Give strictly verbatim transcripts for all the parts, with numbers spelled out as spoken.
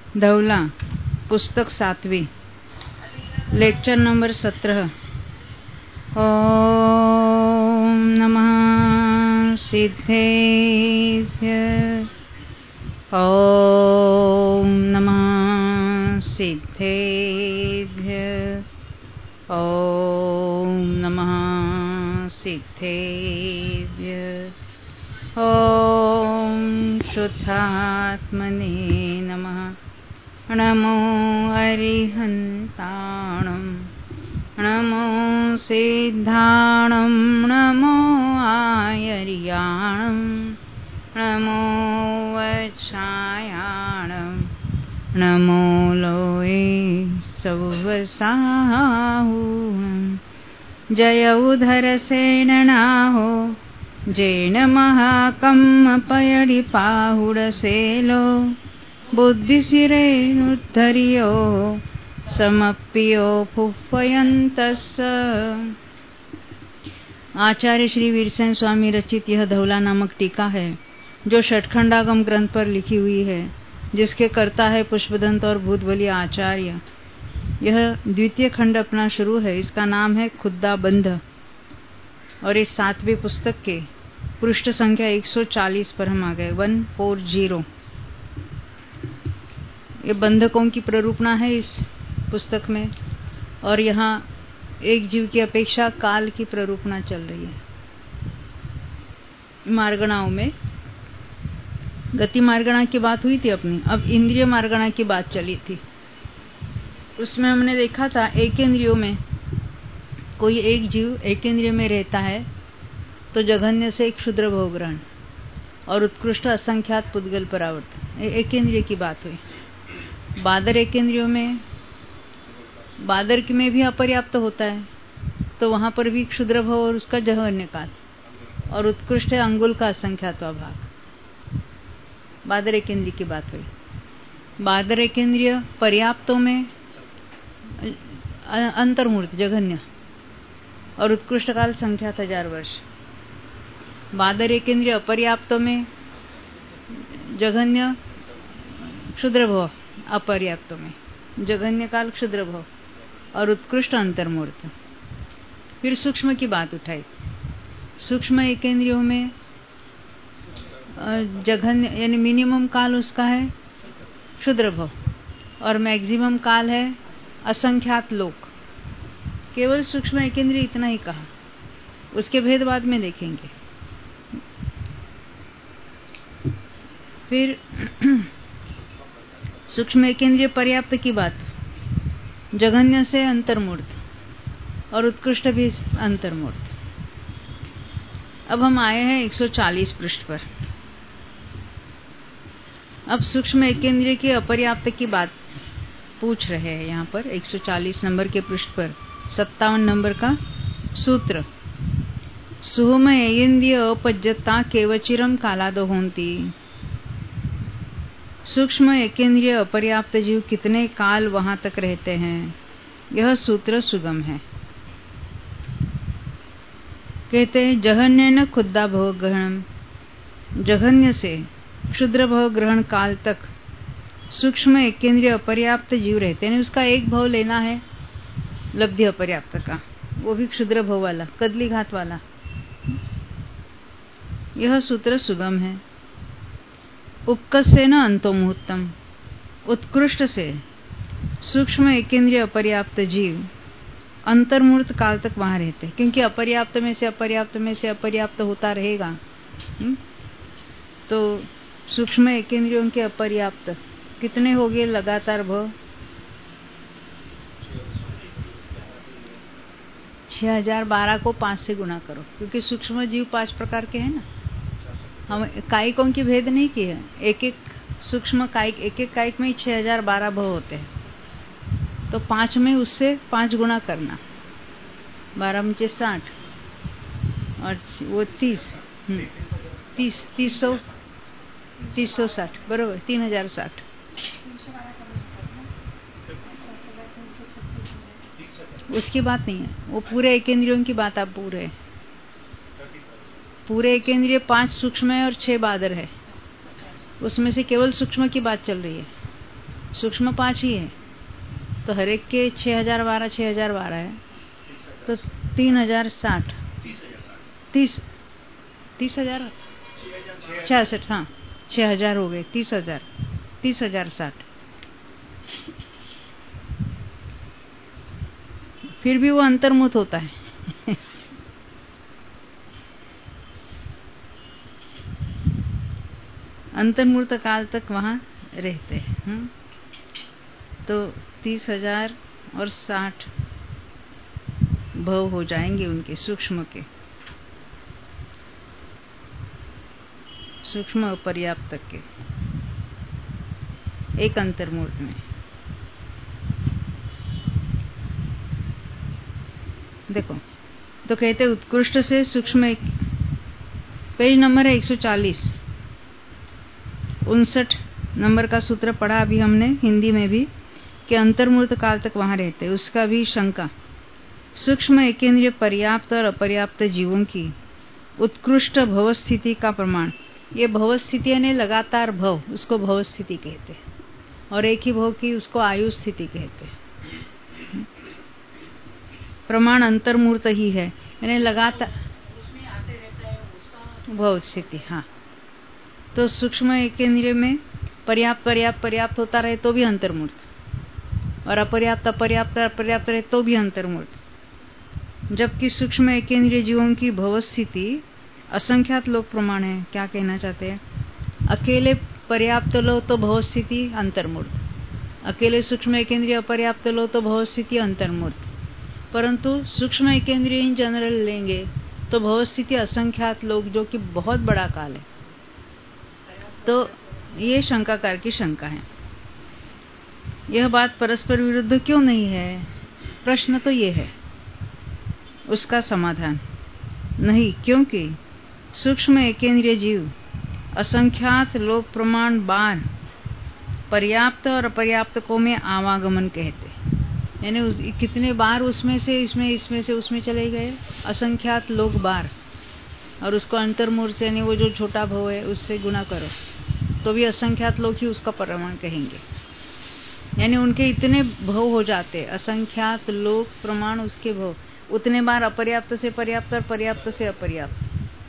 धवला, पुस्तक सातवीं, lecture number सत्रह। ओम नमः सिद्धेभ्यः, ओम नमः सिद्धेभ्यः, ओम नमः सिद्धेभ्यः, ओम शुद्धात्मने नमः। नमो अरिहन्ताणं, नमो सिद्धाणं, नमो आयर्याणं, नमो वच्छायाणं, नमो लोये सौवसाहुणं। जय उधरसेननाहो जैन महाकम्म पयडि पाहुडसेलो, बुद्धिसिरेनुद्धर्यो समप्पियो फुफ्फयन्तस्स। आचार्य श्री वीरसेन स्वामी रचित यह धवला नामक टीका है, जो षटखंडागम ग्रंथ पर लिखी हुई है, जिसके कर्ता है पुष्पदंत और भूतबली आचार्य। यह द्वितीय खंड अपना शुरू है। इसका नाम है खुद्दा बंध और इस सातवीं पुस्तक के पृष्ठ संख्या एक सौ चालीस पर हम आ गए, एक सौ चालीस। ये बंधकों की प्ररूपणा है इस पुस्तक में, और यहाँ एक जीव की अपेक्षा काल की प्ररूपणा चल रही है। मार्गणाओं में गति मार्गणा की बात हुई थी अपनी, अब इंद्रिय मार्गणा की बात चली थी। उसमें हमने देखा था एक इंद्रियों में कोई एक जीव एक इंद्रिय में रहता है तो जघन्य से क्षुद्र भोग ग्रहण और उत्कृष्ट असंख्यात पुद्गल परावर्तन, एक इंद्रिय की बात हुई। बादर एक इंद्रियों में, बादर में भी अपर्याप्त होता है तो वहां पर भी क्षुद्र भव और उसका जघन्य काल, और उत्कृष्ट है अंगुल का असंख्यात भाग। बादर एक इंद्रिय की बात हुई। बादर एक इंद्रिय पर्याप्तों में अंतर्मूर्त जघन्य और उत्कृष्ट काल संख्यात हजार वर्ष। बादर एक इंद्रिय अपर्याप्तों में जघन्य क्षुद्र भव, अपर्याप्तों में जघन्य काल क्षुद्र भव और उत्कृष्ट अंतर्मूर्त। फिर सूक्ष्म की बात उठाई। सूक्ष्म एक इंद्रियों में जघन्य यानी मिनिमम काल उसका है क्षुद्र भव और मैक्सिमम काल है असंख्यात लोक। केवल सूक्ष्म एक इंद्रिय इतना ही कहा, उसके भेद बाद में देखेंगे। फिर सूक्ष्म एक इंद्रिय पर्याप्त की बात, जघन्य से अंतर्मूर्त और उत्कृष्ट भी अंतर्मूर्त। अब हम आए हैं एक सौ चालीस पृष्ठ पर। अब सूक्ष्म एक इंद्रिय के अपर्याप्त की बात पूछ रहे हैं यहाँ पर एक सौ चालीस नंबर के पृष्ठ पर सत्तावन नंबर का सूत्र। सुहुम इंद्रिय अपज्जता केवचिरम कालादो होंती। सूक्ष्म एकेंद्रिय अपर्याप्त जीव कितने काल वहां तक रहते हैं, यह सूत्र सुगम है। कहते हैं जघन्य न खुद्दा भव ग्रहण, जघन्य से क्षुद्र भव ग्रहण काल तक सूक्ष्म एकेंद्रिय अपर्याप्त जीव रहते हैं। उसका एक भव लेना है लब्धि अपर्याप्त का, वो भी क्षुद्र भव वाला, कदली घात वाला। यह सूत्र सुगम है। उपकस्य न अंतो मुहूर्तम, उत्कृष्ट से सूक्ष्म एकेंद्रिय अपर्याप्त जीव अंतर्मूर्त काल तक वहां रहते हैं, क्योंकि अपर्याप्त में से अपर्याप्त में से अपर्याप्त होता रहेगा। हुँ? तो सूक्ष्म एकेंद्रियों के अपर्याप्त कितने हो गए लगातार भव? छह हजार बारह को पांच से गुणा करो, क्योंकि सूक्ष्म जीव पांच प्रकार के हैं ना। हम कायिकों की भेद नहीं की है, एक एक सूक्ष्म कायिक, एक एक कायिक में ही छह हजार बारह भव होते हैं। तो पांच में उससे पांच गुणा करना, बारह में साठ और वो तीस, तीस तीस सौ तीस सौ साठ बरोबर, तीन हजार साठ। उसकी बात नहीं है, वो पूरे एक इंद्रियों की बात। आप पूरे पूरे एक इंद्रिय पांच सूक्ष्म है और छह बादर है, उसमें से केवल सूक्ष्म की बात चल रही है। सूक्ष्म पांच ही है, तो हर एक के छह हजार बारह छह हजार बारह है, तो तीन हजार साठ तीस तीस हजार छियासठ, हाँ छह हजार हो गए, तीस हजार तीस हजार साठ। फिर भी वो अंतर्मुख होता है। अंतर्मुक्त काल तक वहां रहते हैं। तो तीस हजार और साठ भव हो जाएंगे उनके सूक्ष्म के, सूक्ष्म पर्याप्त के एक अंतर्मूर्त में। देखो तो कहते उत्कृष्ट से सूक्ष्म एक, पेज नंबर है एक सौ चालीस, उनसठ नंबर का सूत्र पढ़ा अभी हमने हिंदी में भी, कि अंतर्मूर्त काल तक वहां रहते। उसका भी शंका, सूक्ष्म एकेंद्रिय पर्याप्त और अपर्याप्त जीवों की उत्कृष्ट भव स्थिति का प्रमाण। ये भव स्थिति यानी लगातार भव, उसको भव स्थिति कहते हैं, और एक ही भव की उसको आयु स्थिति कहते हैं। प्रमाण अंतर्मूर्त ही है, यानी लगातार भव स्थिति। हाँ, तो सूक्ष्म एकेंद्रिय में पर्याप्त पर्याप्त पर्याप्त होता रहे तो भी अंतर्मूर्त, और अपर्याप्त अपर्याप्त अपर्याप्त रहे तो भी अंतर्मूर्त। जबकि सूक्ष्म एकेंद्रिय जीवों की भव स्थिति असंख्यात लोक प्रमाण है। क्या कहना चाहते हैं? अकेले पर्याप्त लो तो भव स्थिति अंतर्मूर्त, अकेले सूक्ष्म एकेंद्रिय अपर्याप्त लो तो भव स्थिति अंतर्मूर्त, परंतु सूक्ष्म एकेंद्रिय इन जनरल लेंगे तो भव स्थिति असंख्यात लोक, जो कि बहुत बड़ा काल है। तो ये शंकाकार की शंका है। यह बात परस्पर विरुद्ध क्यों नहीं है? प्रश्न तो ये है, उसका समाधान नहीं, क्योंकि सूक्ष्म एकेंद्रिय जीव असंख्यात लोक प्रमाण बार पर्याप्त और अपर्याप्त को में आवागमन कहते, यानी उस कितने बार उसमें से इसमें इसमें से उसमें चले गए, असंख्यात लोक बार, और उसको अंतर्मूर्त यानी वो जो छोटा भव है उससे गुना करो तो भी असंख्यात लोग ही उसका प्रमाण कहेंगे। यानी उनके इतने भव हो जाते, असंख्यात लोक प्रमाण उसके भव, उतने बार अपर्याप्त से पर्याप्त और पर्याप्त से अपर्याप्त।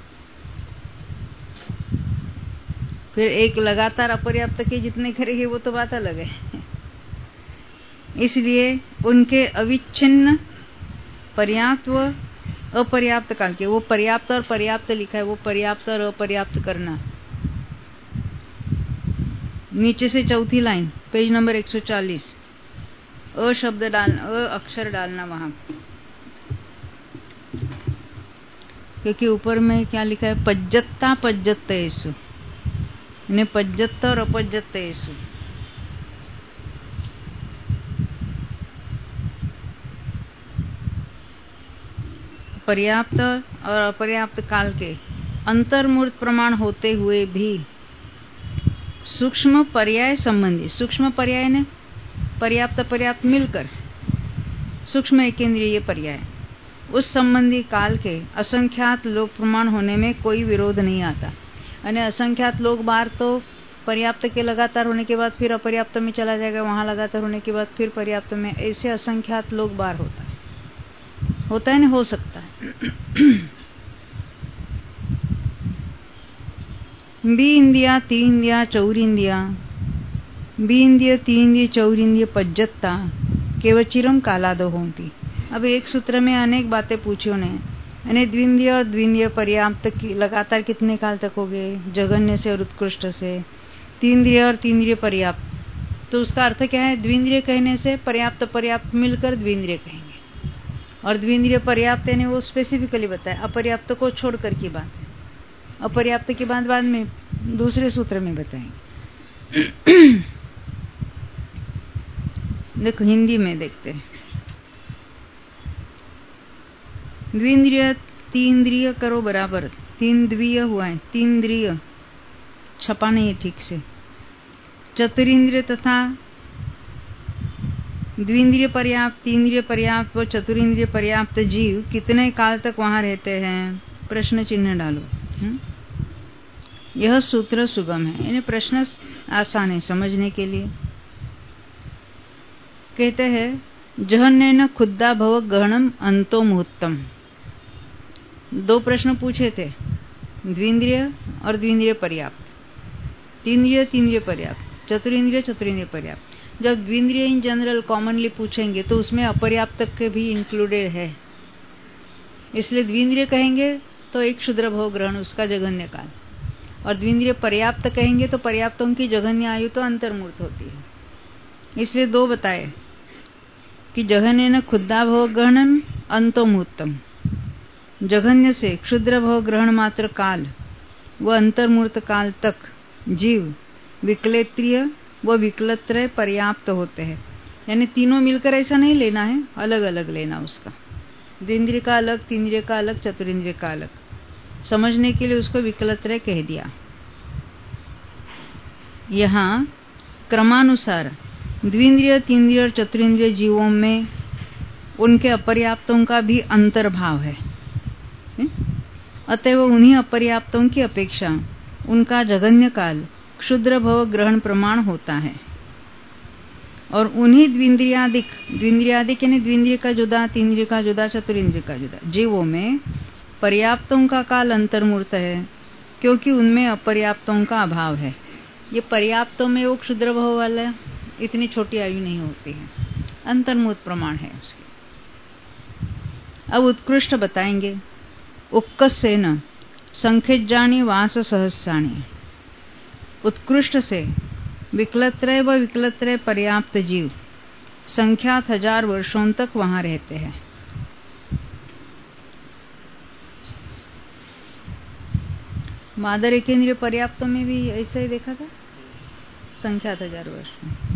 फिर एक लगातार अपर्याप्त के जितने करेंगे वो तो बात अलग है। इसलिए उनके अविच्छिन्न पर्याप्त व अपर्याप्त काल के, वो पर्याप्त और पर्याप्त लिखा है, वो पर्याप्त और अपर्याप्त करना। नीचे से चौथी लाइन, पेज नंबर एक सौ चालीस, अ शब्द डालना, अ अक्षर डालना वहां, क्योंकि ऊपर में क्या लिखा है? पज्जत्ता पज्जत्तेषु, यानी पज्जत्त और अपज्जत्तेषु। पर्याप्त और अपर्याप्त काल के अंतर्मूर्त प्रमाण होते हुए भी सूक्ष्म पर्याय संबंधी, सूक्ष्म पर्याय ने पर्याप्त पर्याप्त मिलकर सूक्ष्म एकेंद्रिय पर्याय, उस संबंधी काल के असंख्यात लोक प्रमाण होने में कोई विरोध नहीं आता। यानी असंख्यात लोक बार तो पर्याप्त के लगातार होने के बाद फिर अपर्याप्त में चला जाएगा, वहां लगातार होने के बाद फिर पर्याप्त में, ऐसे असंख्यात लोक बार होता है, होता है ना, हो सकता है। बी इंदिया ती इंदिया चौर इंदिया, बी इंदिया ती इंदिया चौर इंदिया पज्जत्ता केवचिरम कालादो होती। अब एक सूत्र में अनेक बातें पूछी उन्हें, यानी द्विंद्रिय और द्विंद्रिय पर्याप्त की लगातार कितने काल तक हो गए, जघन्य से और उत्कृष्ट से। तीन्द्रिय और तीन्द्रिय पर्याप्त, तो उसका अर्थ क्या है? द्विंद्रिय कहने से पर्याप्त पर्याप्त मिलकर द्विंद्रिय कहेंगे, और द्विंद्रिय पर्याप्त यानी वो स्पेसिफिकली बताया, अपर्याप्त को छोड़कर की बात है। अपर्याप्त की बात बाद में दूसरे सूत्र में बताएंगे। देखो हिंदी में देखते हैं, द्विंद्रिय तीन्द्रिय करो बराबर, तीन द्विय हुआ है, तीन्द्रिय छपा नहीं ठीक से। चतुरिंद्रिय तथा द्विंद्रिय पर्याप्त, तीन्द्रिय पर्याप्त व चतुरिंद्रिय पर्याप्त जीव कितने काल तक वहां रहते हैं? प्रश्न चिन्ह डालो। हुँ? यह सूत्र सुगम है, यानी प्रश्न आसान है समझने के लिए। कहते हैं जहन्नेन खुद्दा भव गहनम अंतो मुहूर्तम। दो प्रश्न पूछे थे, द्विंद्रिय और द्विंद्रिय पर्याप्त, तीन्द्रिय तीन्द्रिय पर्याप्त, चतुरिंद्रिय चतुरिंद्रिय पर्याप्त। जब द्विंद्रिय इन जनरल कॉमनली पूछेंगे तो उसमें अपर्याप्त के भी इंक्लूडेड है, इसलिए द्विंद्रिय कहेंगे तो एक क्षुद्र भव ग्रहण उसका जघन्य काल, और द्विंद्रिय पर्याप्त कहेंगे तो पर्याप्तों की जघन्य आयु तो अंतर्मूर्त होती है। इसलिए दो बताए कि जघन्येन खुद्दा भव ग्रहणम अंतो मुहूर्तम, जघन्य से क्षुद्र भव ग्रहण मात्र काल व अंतर्मूर्त काल तक जीव विकलेत्रिय व विकलत्रय पर्याप्त होते हैं। यानी तीनों मिलकर ऐसा नहीं लेना है, अलग अलग लेना उसका, द्विंद्रिय का अलग, तीन्द्रिय का अलग, चतुरिंद्रिय का अलग। समझने के लिए उसको विकलत्रय कह दिया। यहाँ क्रमानुसार द्विंद्रिय तीन्द्रिय और चतुरिंद्रिय जीवों में उनके अपर्याप्तों का भी अंतर्भाव है, अतएव उन्हीं अपर्याप्तों की अपेक्षा उनका जघन्य काल क्षुद्र भव ग्रहण प्रमाण होता है। और उन्हीं द्विंद्रियादिक, द्विंद्रियादिक यानी द्विंद्रिय का जुदा, तीन्द्रिय का जुदा, चतुरिंद्रिय का जुदा जीवों में पर्याप्तों का काल अंतर्मूर्त है, क्योंकि उनमें अपर्याप्तों का अभाव है। ये पर्याप्तों में वो क्षुद्र भव वाला इतनी छोटी आयु नहीं होती है, अंतर्मूर्त प्रमाण है उसके। अब उत्कृष्ट बताएंगे, उक्कसेन संख्यज्जानि वास सहस्राणि। उत्कृष्ट से विकलत्रय व विकलत्रय पर्याप्त जीव संख्यात हजार वर्षों तक वहां रहते हैं। मादर एकेंद्रिय पर्याप्त में भी ऐसा ही देखा था, संख्यात हजार वर्ष।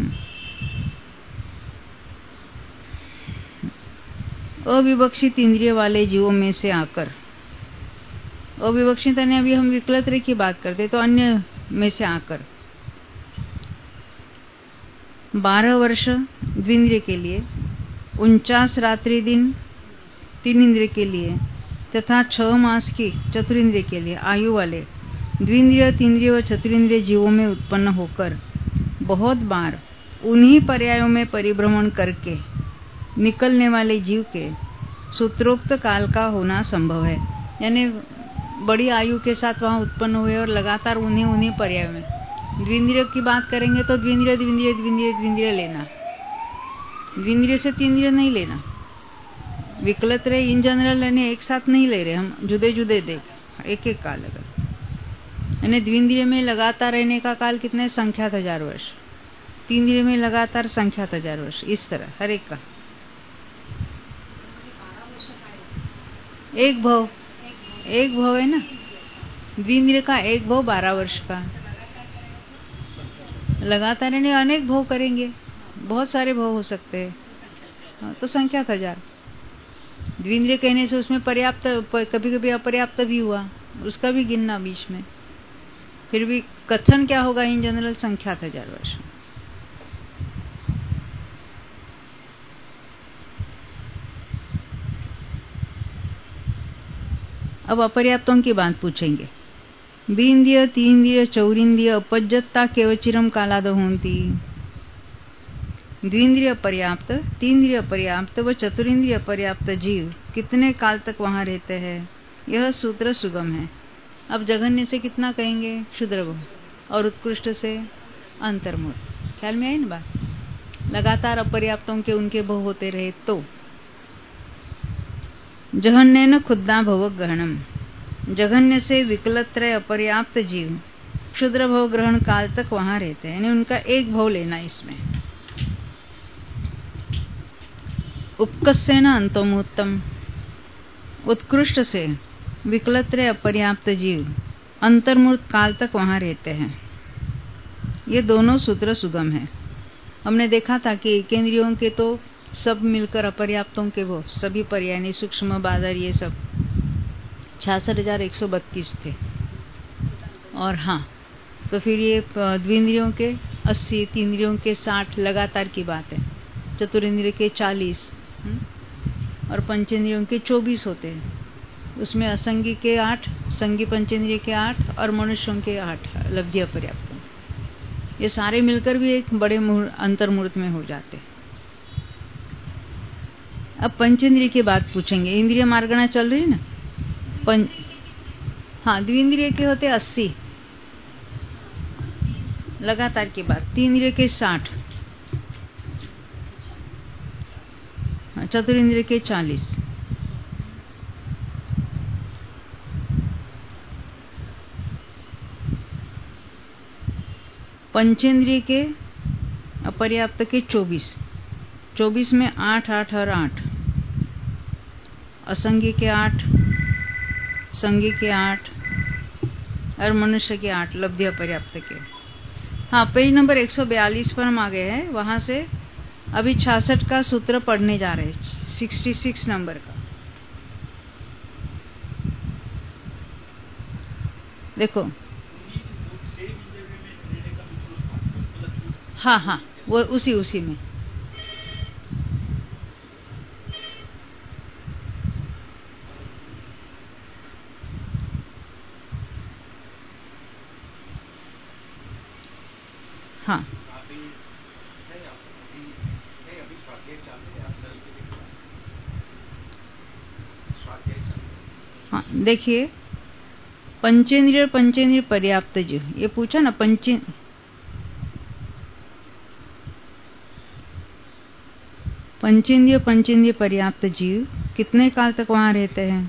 अविवक्षित इंद्रिय वाले जीवों में से आकर, अविवक्षित यानी अभी हम विकलत्रय की बात करते तो अन्य में से आकर बारह वर्ष द्विंद्रिय के लिए, उनचास रात्रि दिन तीन इंद्रिय के लिए तथा छह मास की चतुरिंद्रिय के लिए आयु वाले द्विंद्रिय तीन्द्रिय व चतुरिंद्रिय जीवों में उत्पन्न होकर बहुत बार उन्हीं पर्यायों में परिभ्रमण करके निकलने वाले जीव के सूत्रोक्त काल का होना संभव है। यानी बड़ी आयु के साथ वहां उत्पन्न हुए और लगातार उन्हीं उन्हीं पर्यायों में। द्विंद्रिय की बात करेंगे तो द्विंद्रिय द्विंद्रिय द्विंद्रिय द्विंद्रिय लेना, द्विंद्रिय से तीन्द्रिय नहीं लेना। विकलत्रय इन जनरल यानी एक साथ नहीं ले रहे हम, जुदे जुदे देख, एक एक काल अगर। यानी द्विंद्रिय में लगातार रहने का काल कितने, संख्यात हजार वर्ष, तीन्द्रिय में लगातार संख्यात हजार वर्ष, इस तरह हर एक का एक भव, एक भव है ना, द्विंद्रिय का एक भव बारह वर्ष का। लगातार यानी अनेक भव करेंगे, बहुत सारे भव हो सकते हैं, तो संख्यात हजार। द्विंद्रिय कहने से उसमें पर्याप्त, कभी कभी अपर्याप्त भी हुआ, उसका भी गिनना बीच में, फिर भी कथन क्या होगा इन जनरल, संख्यात हजार वर्ष। अब अपर्याप्तों की बात पूछेंगे। बीन्द्रिय तीन्द्रिय चौरिंद्रिय अपज्जत्ता केवचिरम कालाद होती। द्विंद्रिय पर्याप्त, तीन्द्रिय पर्याप्त व चतुरिंद्रिय पर्याप्त जीव कितने काल तक वहां रहते हैं, यह सूत्र सुगम है। अब जघन्य से कितना कहेंगे, क्षुद्र भव, और उत्कृष्ट से अंतर्मूर्त। ख्याल में आई ना बात, लगातार अपर्याप्तों के उनके भव होते रहे तो। जघन्येन खुद्दा भव ग्रहणम, जघन्य से विकलत्रय अपर्याप्त जीव क्षुद्र भव ग्रहण काल तक वहां रहते हैं, यानी उनका एक भव लेना इसमें। उक्कसेन अंतोमुत्तम, उत्कृष्ट से विकलत्रय अपर्याप्त जीव अंतर्मूर्त काल तक वहां रहते हैं। ये दोनों सूत्र सुगम है। हमने देखा था कि एकेंद्रियों के तो सब मिलकर अपर्याप्तों के वो सभी पर्याय, सूक्ष्म बादर, ये सब छियासठ हजार एक सौ बत्तीस थे। और हाँ, तो फिर ये द्विंद्रियों के अस्सी, तीन्द्रियों के साठ, लगातार की बात है। चतुरिंद्रिय के चालीस और पंचेंद्रियों के चौबीस होते हैं। उसमें असंगी के आठ, संगी पंचेंद्रिय के आठ और मनुष्यों के आठ लब्धि अपर्याप्त। ये सारे मिलकर भी एक बड़े अंतर्मूर्त में हो जाते। अब पंचेंद्रिय की बात पूछेंगे। इंद्रिय मार्गणा चल रही है ना। पंच हाँ, द्विंद्रिय के होते अस्सी लगातार की बात, तीन इंद्रिय के साठ, चतुर्ंद्रिय के चालीस। पंचेंद्रिय के अपर्याप्त के चौबीस, चौबीस में आठ आठ और आठ, असंगी के आठ, संगी के आठ और मनुष्य के आठ, लब्धि अपर्याप्त के। हाँ, पेज नंबर एक सौ बयालीस पर हम आ गए हैं। वहां से अभी छियासठ का सूत्र पढ़ने जा रहे हैं, छियासठ नंबर का। देखो, हाँ हाँ, वो उसी उसी में। हाँ हाँ, देखिए, पंचेंद्रिय और पंचेंद्रिय पर्याप्त जीव, ये पूछा ना। पंचे पंचेंद्रिय पंचेंद्रिय पर्याप्त जीव कितने काल तक वहां रहते हैं?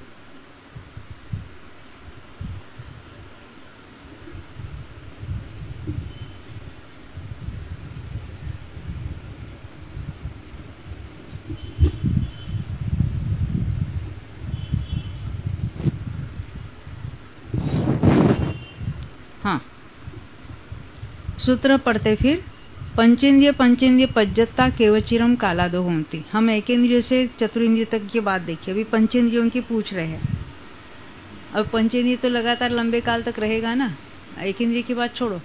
हाँ, सूत्र पढ़ते फिर। पंचेंद्रिय पंचेंद्रिय पज्जत्ता केवचिरम कालादो होती। हम एक इंद्रिय से चतुर्ंद्रिय तक की बात देखिए। अभी पंचेंद्रियों की पूछ रहे हैं। अब पंचेंद्रिय तो लगातार लंबे काल तक रहेगा ना, एक इंद्रिय की बात छोड़ो।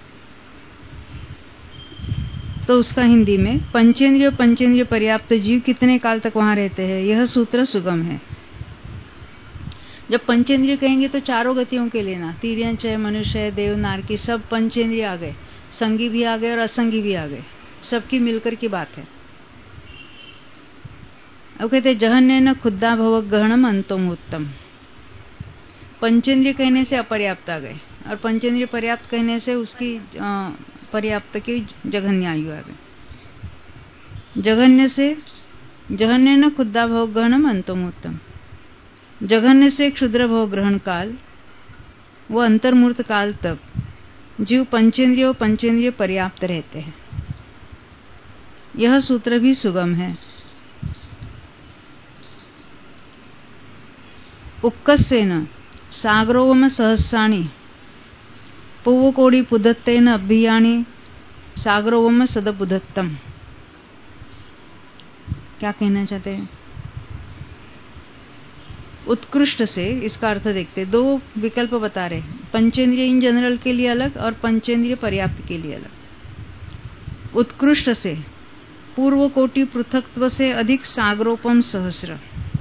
तो उसका हिंदी में पंचेंद्रिय पंचेंद्रिय पर्याप्त जीव कितने काल तक वहां रहते हैं, यह सूत्र सुगम है। जब पंचेंद्रिय कहेंगे तो चारों गतियों के लेना, तिर्यंच है, मनुष्य है, देव, नारकी, सब पंचेंद्रिय आ गए, संगी भी आ गए और असंगी भी आ गए, सबकी मिलकर की बात है। अब कहते जहन्य न खुद्दा भव गहनम अंतम उत्तम। पंचेंद्रिय कहने से अपर्याप्त आ गए और पंचेंद्रिय पर्याप्त कहने से उसकी पर्याप्त की जघन्य आयु आ गई। जघन्य से जघन्य न खुद्दा भव गहनम अंतम उत्तम। जघन्य से क्षुद्र भव ग्रहण काल व अंतर्मूर्त काल तक जीव पंचेंद्रिय पंचेंद्रिय पर्याप्त रहते हैं। यह सूत्र भी सुगम है। उक्कस्येन सागरोवम सहस्राणि पुव्वकोടി पुदत्तेन अभियानि सागरोवम सदपुदत्तम। क्या कहना चाहते हैं? उत्कृष्ट से इसका अर्थ देखते, दो विकल्प बता रहे, पंचेंद्रिय इन जनरल के लिए अलग और पंचेंद्रिय पर्याप्त के लिए अलग। उत्कृष्ट से पूर्व कोटि पृथक्त्व से अधिक सागरोपम सहस्र।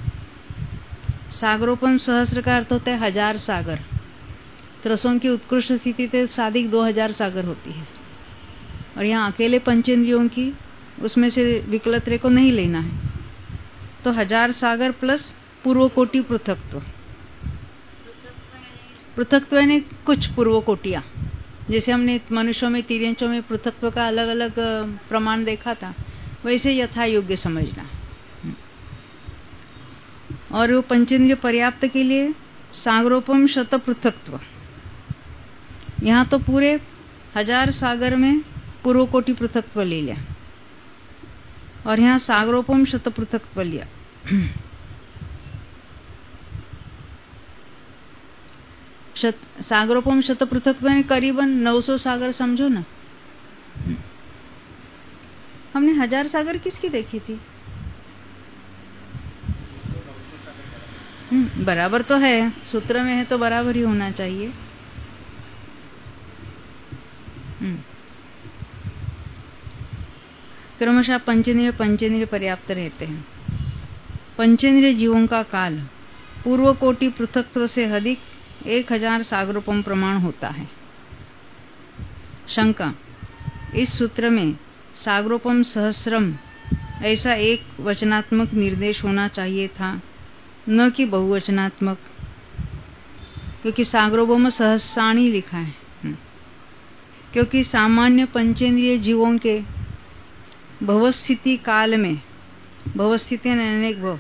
सागरोपम सहस्र का अर्थ होता है हजार सागर। रसों की उत्कृष्ट स्थिति तो साधिक दो हजार सागर होती है, और यहाँ अकेले पंचेंद्रियों की उसमें से विकलत्रे को नहीं लेना है, तो हजार सागर प्लस पूर्व कोटि पृथक्त्व। पृथक्त्व यानी कुछ पूर्व कोटियां, जैसे हमने मनुष्यों में तिर्यंचों में पृथक्त्व का अलग अलग प्रमाण देखा था, वैसे यथा योग्य समझना। और वो पंचेंद्रिय पर्याप्त के लिए सागरोपम शत पृथक्त्व, यहाँ तो पूरे हजार सागर में पूर्व कोटि पृथक्त्व ले लिया और यहाँ सागरोपम शत पृथक्त्व लिया। शत, सागरोपम शत पृथक्त्व में करीबन नौ सौ सागर समझो ना। हमने हजार सागर किसकी देखी थी? बराबर तो है, सूत्र में है तो बराबर ही होना चाहिए। क्रमशः पंचेंद्रिय पंचेंद्रिय पर्याप्त रहते हैं। पंचेंद्रिय जीवों का काल पूर्व कोटि पृथक्त्व से अधिक एक हजार सागरोपम प्रमाण होता है। शंका, इस सूत्र में सागरोपम सहस्रम ऐसा एक वचनात्मक निर्देश होना चाहिए था, न कि बहुवचनात्मक, क्योंकि सार्वभौम सहस्राणी लिखा है। क्योंकि सामान्य पंचेंद्रिय जीवों के भवस्थिति काल में, भवस्थिति अनेक भव,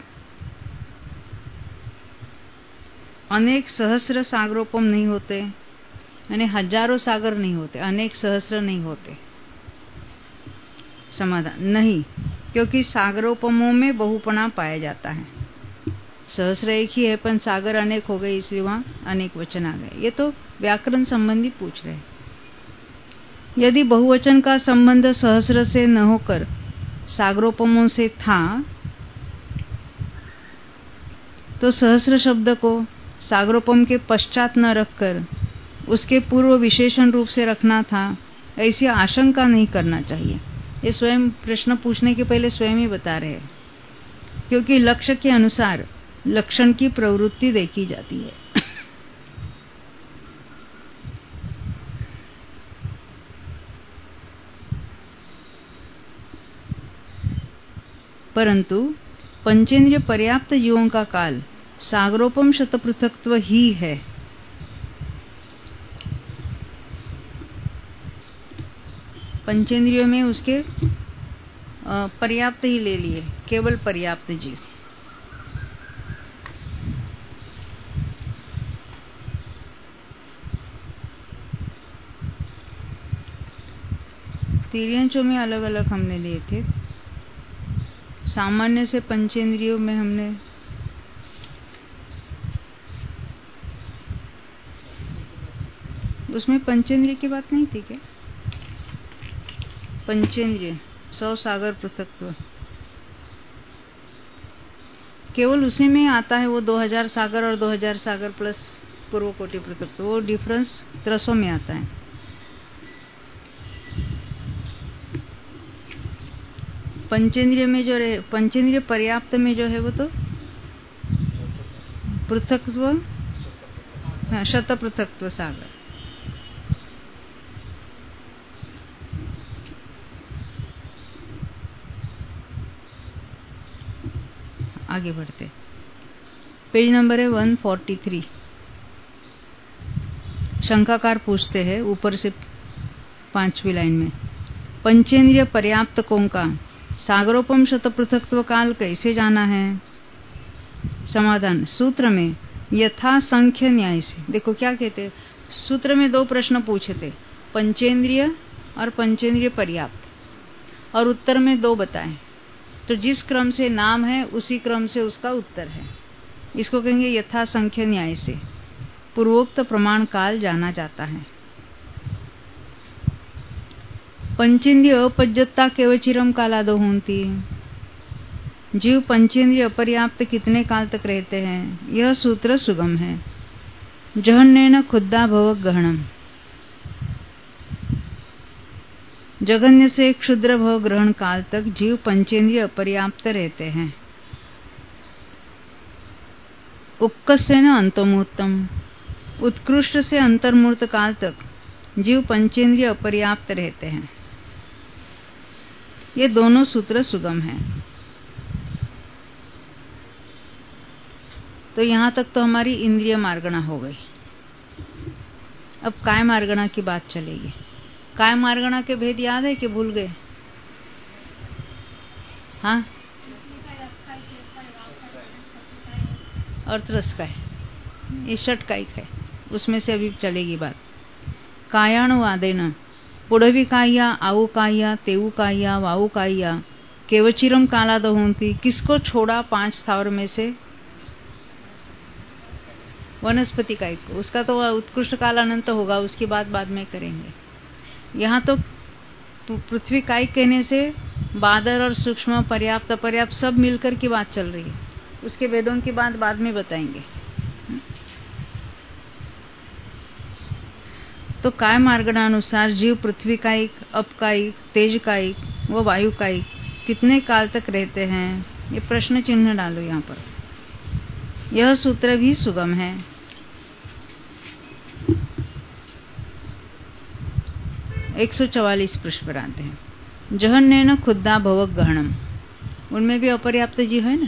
अनेक सहस्र सागरोपम नहीं होते, यानी हजारों सागर नहीं होते, अनेक सहस्र नहीं होते। समाधान नहीं, क्योंकि सागरोपमों में बहुपना पाया जाता है। सहस्र एक ही है, पर सागर अनेक हो गए, इसलिए वहां अनेक वचन आ गए। ये तो व्याकरण संबंधी पूछ रहे हैं। यदि बहुवचन का संबंध सहस्र से न होकर सागरोपमों से था, तो सहस्र शब्द को सागरोपम के पश्चात न रखकर उसके पूर्व विशेषण रूप से रखना था, ऐसी आशंका नहीं करना चाहिए। ये स्वयं प्रश्न पूछने के पहले स्वयं ही बता रहे हैं, क्योंकि लक्ष्य के अनुसार लक्षण की प्रवृत्ति देखी जाती है। परंतु पंचेंद्रिय पर्याप्त जीवों का काल सागरोपम शतपृथक्त्व ही है। पंचेंद्रियों में उसके पर्याप्त ही ले लिए, केवल पर्याप्त जीव। तिर्यंचों में अलग अलग हमने लिए थे। सामान्य से पंचेंद्रियों में हमने उसमें पंचेंद्रिय की बात नहीं थी क्या? पंचेंद्रिय सौ सागर पृथक्त्व केवल उसी में आता है। वो दो हज़ार सागर और दो हज़ार सागर प्लस पूर्व कोटि पृथक्त्व, वो डिफरेंस त्रसों में आता है। पंचेंद्रिय में जो रहे, पंचेंद्रिय पर्याप्त में जो है वो तो पृथक्त्व, हाँ, शत पृथक्त्व सागर। आगे बढ़ते, पेज नंबर है एक सौ तैंतालीस। शंकाकार पूछते हैं ऊपर से पांचवी लाइन में, पंचेंद्रिय पर्याप्तकों का सागरोपम शतपृथक्त्व काल कैसे जाना है? समाधान, सूत्र में यथा संख्य न्याय से। देखो क्या कहते, सूत्र में दो प्रश्न पूछे थे, पंचेंद्रिय और पंचेंद्रिय पर्याप्त, और उत्तर में दो बताए। तो जिस क्रम से नाम है उसी क्रम से उसका उत्तर है। इसको कहेंगे यथा संख्य न्याय से पूर्वोक्त प्रमाण काल जाना जाता है। पंचेंद्रिय अपज्यता केवचिरम कालादो होती, जीव पंचेंद्रिय अपर्याप्त कितने काल तक रहते हैं? यह सूत्र सुगम है। जहन्नेन खुद्दा भव ग्रहणम, जघन्य से क्षुद्र भव ग्रहण काल तक जीव पंचेंद्रिय अपर्याप्त रहते हैं। उपकस्येन अंतमोत्तम, उत्कृष्ट से अंतर्मूर्त काल तक जीव पंचेंद्रिय अपर्याप्त रहते हैं। ये दोनों सूत्र सुगम हैं। तो यहां तक तो हमारी इंद्रिय मार्गणा हो गई। अब काय मार्गणा की बात चलेगी। काय मार्गणा के भेद याद है कि भूल गए? हाँ, और त्रस्काय, ये षटकायिक है, उसमें से अभी चलेगी बात। कायाणुवादेन पुढवी काया, आऊ काया, तेऊ काया, वाऊ काया, केवचिरम कालाद होती, किसको छोड़ा पांच स्थावर में से? वनस्पति कायिक को। उसका तो उत्कृष्ट काल अनंत होगा, उसकी बात बाद में करेंगे। यहाँ तो पृथ्वी कायिक कहने से बादर और सूक्ष्म, पर्याप्त, अपर्याप्त सब मिलकर की बात चल रही है। उसके वेदों की बात बाद में बताएंगे। तो काय मार्गणानुसार जीव पृथ्वी कायिक, अपकायिक, तेज कायिक व वायु कायिक कितने काल तक रहते हैं? ये प्रश्न चिन्ह डालो यहाँ पर। यह सूत्र भी सुगम है। एक सौ चवालीस पृष्ठ पर आते हैं। जहन्नेन खुद्दा भव गहनम, उनमें भी अपर्याप्त जीव है ना।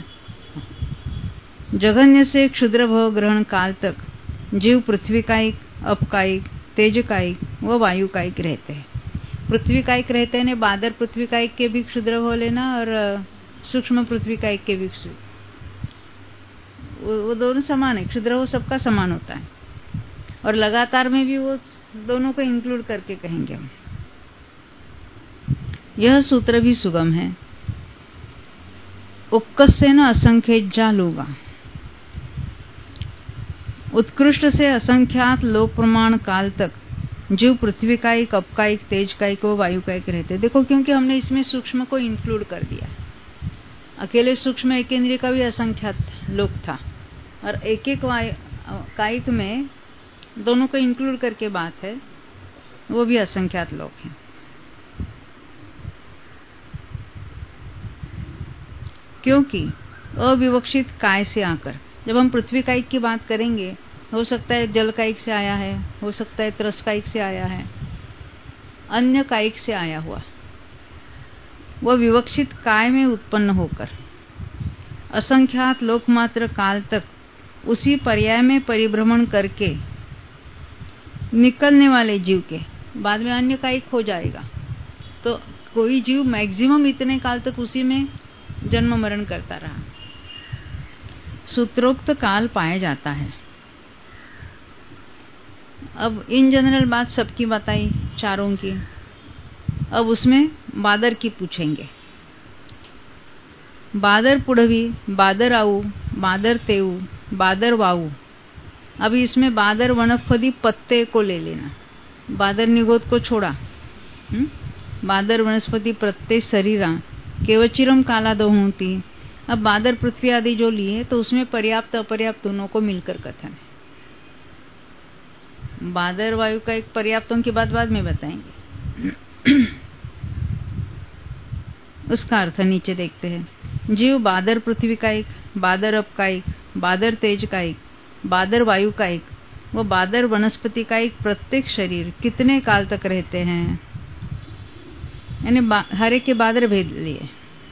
जघन्य से क्षुद्र भव ग्रहण काल तक जीव पृथ्वी कायिक, अपकायिक, तेज कायिक व वायु कायिक रहते हैं। पृथ्वी कायिक रहते हैं, बादर पृथ्वी कायिक के भी क्षुद्र भव लेना और सूक्ष्म पृथ्वी कायिक के भी, वो दोनों समान है। क्षुद्र भव सबका समान होता है और लगातार में भी वो दोनों को इंक्लूड करके कहेंगे हम। यह सूत्र भी सुगम है। उक्कस्सेन असंख्येज्जा लोगा, उत्कृष्ट से असंख्यात लोक प्रमाण काल तक जीव पृथ्वी कायिक, अपकायिक, तेज कायिक व वायु कायिक रहते। देखो, क्योंकि हमने इसमें सूक्ष्म को इंक्लूड कर दिया। अकेले सूक्ष्म एक इंद्रिय का भी असंख्यात लोक था और एक एक कायिक में दोनों को इंक्लूड करके बात है, वो भी असंख्यात लोक है। क्योंकि अविवक्षित काय से आकर, जब हम पृथ्वी कायिक की बात करेंगे, हो सकता है जल कायिक से आया है, हो सकता है त्रस कायिक से आया है, अन्य कायिक से आया हुआ, वह विवक्षित काय में उत्पन्न होकर असंख्यात लोकमात्र काल तक उसी पर्याय में परिभ्रमण करके निकलने वाले जीव के बाद में अन्य कायिक हो जाएगा। तो कोई जीव मैक्सिमम इतने काल तक उसी में जन्म मरण करता रहा, सूत्रोक्त काल पाया जाता है। अब इन जनरल बात सबकी बताई, चारों की। अब उसमें बादर की पूछेंगे। बादर पुढ़वी, बादर आऊ, बादर तेऊ, बादर वाऊ। अभी इसमें बादर वनस्पति पत्ते को ले लेना, बादर निगोद को छोड़ा। हुँ? बादर वनस्पति पत्ते शरीरा केवचिरम काला दो होती। अब बादर पृथ्वी आदि जो लिए तो उसमें पर्याप्त अपर्याप्त दोनों को मिलकर कथन है। बादर वायु का एक पर्याप्तों की बात बाद में बताएंगे। उसका अर्थ नीचे देखते हैं। जीव बादर पृथ्वी कायिक, बादर अपकायिक, बादर तेज कायिक, बादर वायु कायिक व बादर वनस्पति कायिक प्रत्येक शरीर कितने काल तक रहते हैं, यानी हर एक के बादर भेद लिए।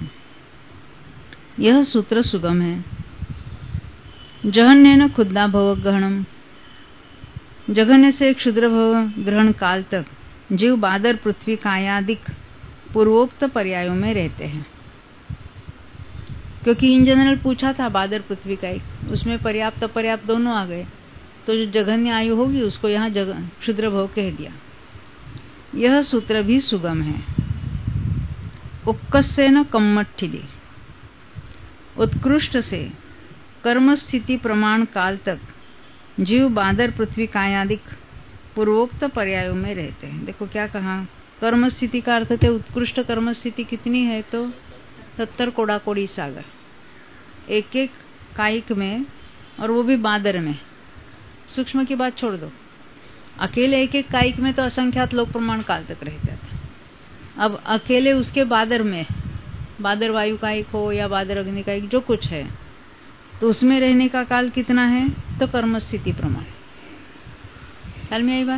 यह सूत्र सुगम है। जघन्येन क्षुद्धा भव ग्रहणम, जघन्य से क्षुद्र भव ग्रहण काल तक जीव बादर पृथ्वी कायादिक पूर्वोक्त पर्यायों में रहते हैं। क्योंकि इन जनरल पूछा था बादर पृथ्वी कायिक, उसमें पर्याप्त अपर्याप्त दोनों आ गए, तो जो जघन्य आयु होगी उसको यहाँ क्षुद्र भव कह दिया। यह सूत्र भी सुगम है। उक्कस्सेन कम्मठिदि, उत्कृष्ट से कर्म स्थिति प्रमाण काल तक जीव बादर पृथ्वी कायादिक पूर्वोक्त पर्यायों में रहते हैं। देखो क्या कहा, कर्म स्थिति का अर्थ है उत्कृष्ट कर्म स्थिति कितनी है, तो सत्तर कोड़ा कोड़ी सागर एक एक कायिक में, और वो भी बादर में। सूक्ष्म की बात छोड़ दो, अकेले एक एक कायिक में तो असंख्यात लोक प्रमाण काल तक रहता था। अब अकेले उसके बादर में, बादर वायु कायिक हो या बादर अग्नि कायिक जो कुछ है, तो उसमें रहने का काल कितना है, तो कर्म स्थिति प्रमाण। ख्याल में आई बात?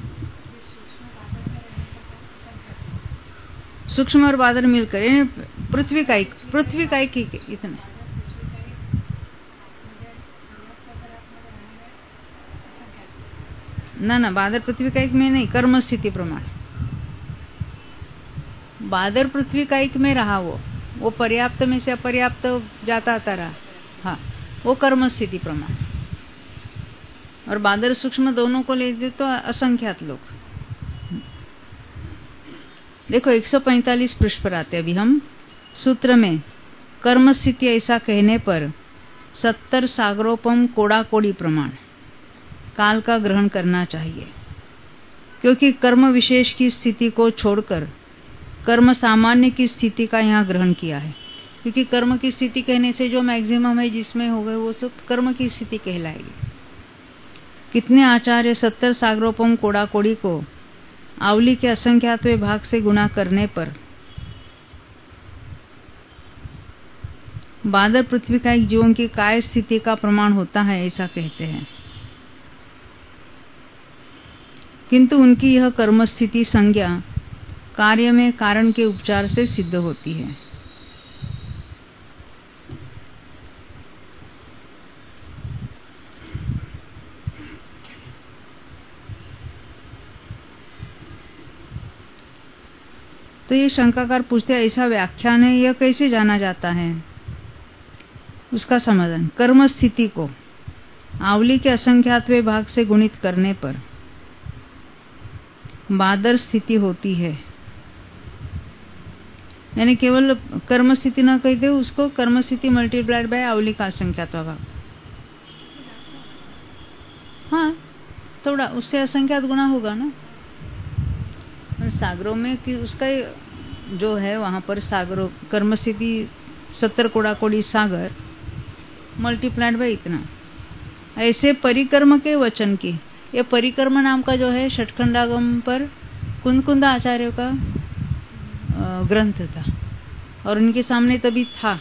सूक्ष्म और बादर मिलकर पृथ्वी कायिक, पृथ्वी कायिक इतना ना ना, बादर पृथ्वी कायिक में नहीं, कर्म स्थिति प्रमाण। बादर पृथ्वी कायिक में रहा, वो वो पर्याप्त में से अपर्याप्त जाता आता रहा, हाँ, वो कर्म स्थिति प्रमाण। और बादर सूक्ष्म दोनों को ले दे तो असंख्यात लोग। देखो एक सौ पैंतालीस पृष्ठ पर आते अभी हम। सूत्र में कर्म स्थिति ऐसा कहने पर सत्तर सागरोपम कोड़ा कोड़ी प्रमाण काल का ग्रहण करना चाहिए, क्योंकि कर्म विशेष की स्थिति को छोड़कर कर्म सामान्य की स्थिति का यहाँ ग्रहण किया है। क्योंकि कर्म की स्थिति कहने से जो मैक्सिमम है जिसमें हो गए वो सब कर्म की स्थिति कहलाएगी। कितने आचार्य सत्तर सागरोपम कोड़ा कोड़ी को आवली के असंख्यातवें भाग से गुना करने पर बादर पृथ्वी का एक जीवों की काय स्थिति का प्रमाण होता है, ऐसा कहते हैं। किंतु उनकी यह कर्म स्थिति संज्ञा कार्य में कारण के उपचार से सिद्ध होती है। तो ये शंकाकार पूछते हैं ऐसा व्याख्यान है, यह कैसे जाना जाता है? उसका समाधान, कर्म स्थिति को आवली के असंख्यातवें भाग से गुणित करने पर बादर स्थिति होती है। यानी केवल कर्म स्थिति ना कहते हो उसको, कर्म स्थिति मल्टीप्लाइड बाय आवली का असंख्यातवा भाग। हाँ, थोड़ा उससे असंख्यात गुना होगा ना। सागरों में कि उसका जो है वहां पर सागरों कर्म स्थिति सत्तर कोड़ा कोड़ी सागर मल्टीप्लाइड बाय इतना। ऐसे परिकर्म के वचन की, ये परिकर्म नाम का जो है षटखंडागम पर कुंद आचार्यों का ग्रंथ था और उनके सामने तभी था।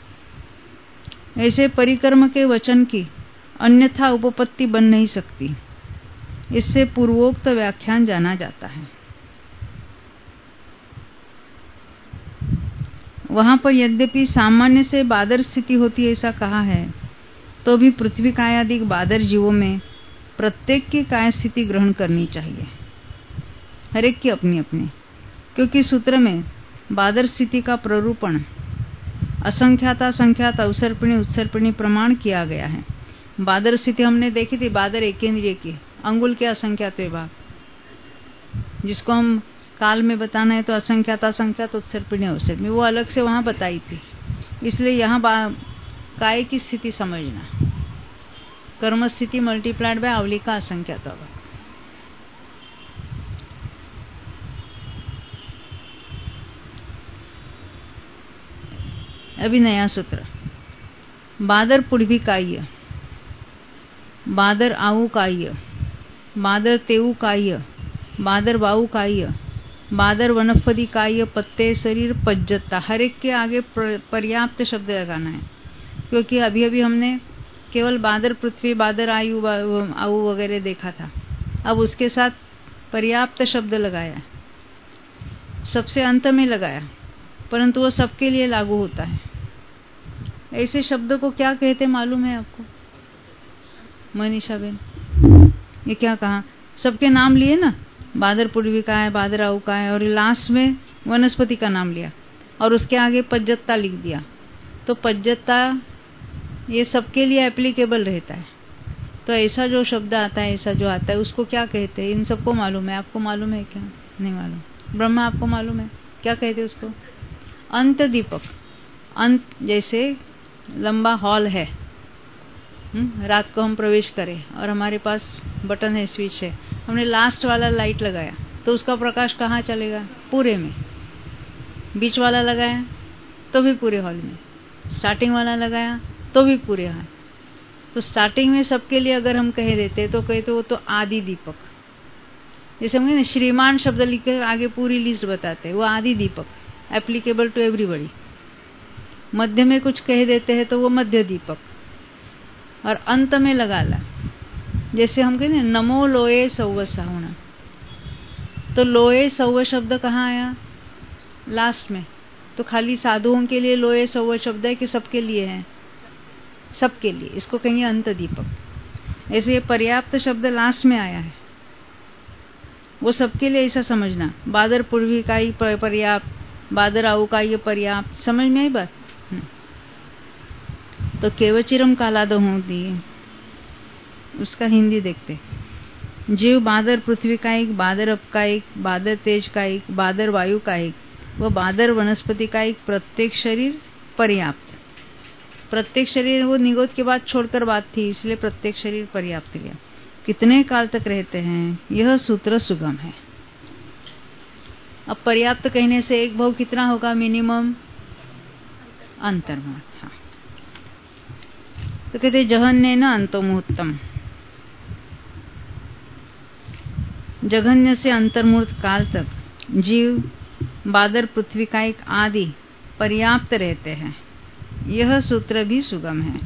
ऐसे परिकर्म के वचन की अन्यथा उपपत्ति बन नहीं सकती, इससे पूर्वोक्त व्याख्यान जाना जाता है। वहां पर यद्यपि सामान्य से बादर स्थिति होती है ऐसा कहा है, तो भी पृथ्वी कायादिक बादर जीवों में प्रत्येक की काय स्थिति ग्रहण करनी चाहिए, हर एक की अपनी अपनी, क्योंकि सूत्र में बादर स्थिति का प्ररूपण असंख्याता संख्यात अवसर्पिणी उत्सर्पिणी प्रमाण किया गया है। बादर स्थिति हमने देखी थी, बादर एकेंद्रिय की, अंगुल के असंख्यात भाग, जिसको हम काल में बताना है तो असंख्याता संख्यात उत्सर्पिणी अवसर्पिणी, वो अलग से वहां बताई थी। इसलिए यहाँ काय की स्थिति समझना, कर्म स्थिति मल्टीप्लाइड बाय आवली का असंख्यात भाग। अभी नया सूत्र, बादर पूर्वी काय्य, बादर आऊ काय्य, बादर तेऊ काय्य, बादर वाऊ काय्य, बादर वनस्पति काय्य, पत्ते शरीर पज्जता, हर एक के आगे पर्याप्त शब्द लगाना है, क्योंकि अभी अभी हमने केवल बादर पृथ्वी, बादर आयु आऊ वगैरह देखा था। अब उसके साथ पर्याप्त शब्द लगाया, सबसे अंत में लगाया, परंतु वो सबके लिए लागू होता है। ऐसे शब्द को क्या कहते मालूम है आपको मनीषा बेन? ये क्या कहा, सबके नाम लिए ना, बादर पूर्वी का है, बादर आऊ का है, और लास्ट में वनस्पति का नाम लिया और उसके आगे पज्जत्ता लिख दिया। तो पज्जत्ता ये सबके लिए एप्लीकेबल रहता है। तो ऐसा जो शब्द आता है, ऐसा जो आता है, उसको क्या कहते हैं? इन सबको मालूम है, आपको मालूम है क्या? नहीं मालूम। ब्रह्मा आपको मालूम है क्या कहते हैं उसको? अंत दीपक। अंत जैसे लंबा हॉल है, हुँ? रात को हम प्रवेश करें और हमारे पास बटन है, स्विच है, हमने लास्ट वाला लाइट लगाया तो उसका प्रकाश कहाँ चलेगा? पूरे में। बीच वाला लगाया तो भी पूरे हॉल में, स्टार्टिंग वाला लगाया तो भी पूरे हॉल। तो स्टार्टिंग में सबके लिए अगर हम कह देते तो कहते वो तो आदि दीपक, जैसे हम श्रीमान शब्द लिखकर आगे पूरी लिस्ट बताते हैं, वो आदि दीपक, एप्लीकेबल टू एवरीबॉडी। मध्य में कुछ कह देते हैं तो वो मध्य दीपक, और अंत में लगा ला, जैसे हम कहें नमो लोए सौव साहुणा, तो लोए सौव शब्द कहाँ आया? लास्ट में। तो खाली साधुओं के लिए लोए सौव शब्द है कि सबके लिए है? सबके लिए, इसको कहेंगे अंत दीपक। ऐसे ये पर्याप्त शब्द लास्ट में आया है, वो सबके लिए ऐसा समझना। बादर पूर्वी का ही पर्याप्त, बादर आऊ का ये पर्याप्त, समझ में आई बात? तो केवचिरम कालादो होती, उसका हिंदी देखते। जीव बादर पृथ्वी का एक, बादर अप का एक, बादर तेज का एक, बादर वायु का एक, वो बादर वनस्पति का एक, प्रत्येक शरीर पर्याप्त। प्रत्येक शरीर वो निगोद के बाद छोड़कर बात थी, इसलिए प्रत्येक शरीर पर्याप्त लिया। कितने काल तक रहते हैं, यह सूत्र सुगम है। अब पर्याप्त कहने से एक भाव कितना होगा मिनिमम? अंतर्मुहूर्त। हाँ, तो कहते जघन्य न अंतोमुहूर्तम, जघन्य से अंतर्मुहूर्त काल तक जीव बादर पृथ्वी का एक आदि पर्याप्त रहते हैं, यह सूत्र भी सुगम है।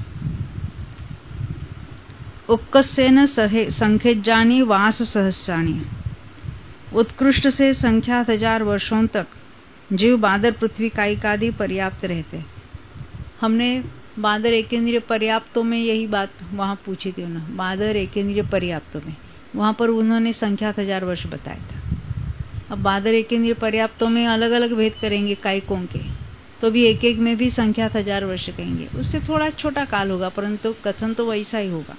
उत्कर्षेण संख्यजानी वास सहस्राणी, उत्कृष्ट से संख्या हजार वर्षों तक जीव बादर पृथ्वी कायिक आदि पर्याप्त रहते। हमने बादर एकेंद्रीय पर्याप्तों में यही बात वहां पूछी थी उन्होंने, बादर एकेंद्रीय पर्याप्तों में, वहां पर उन्होंने संख्या हजार वर्ष बताया था। अब बादर एकेंद्रिय पर्याप्तों में अलग अलग भेद करेंगे कायिकों के, तो भी एक एक में भी संख्यात हजार वर्ष कहेंगे। उससे थोड़ा छोटा काल होगा, परंतु कथन तो वैसा ही होगा।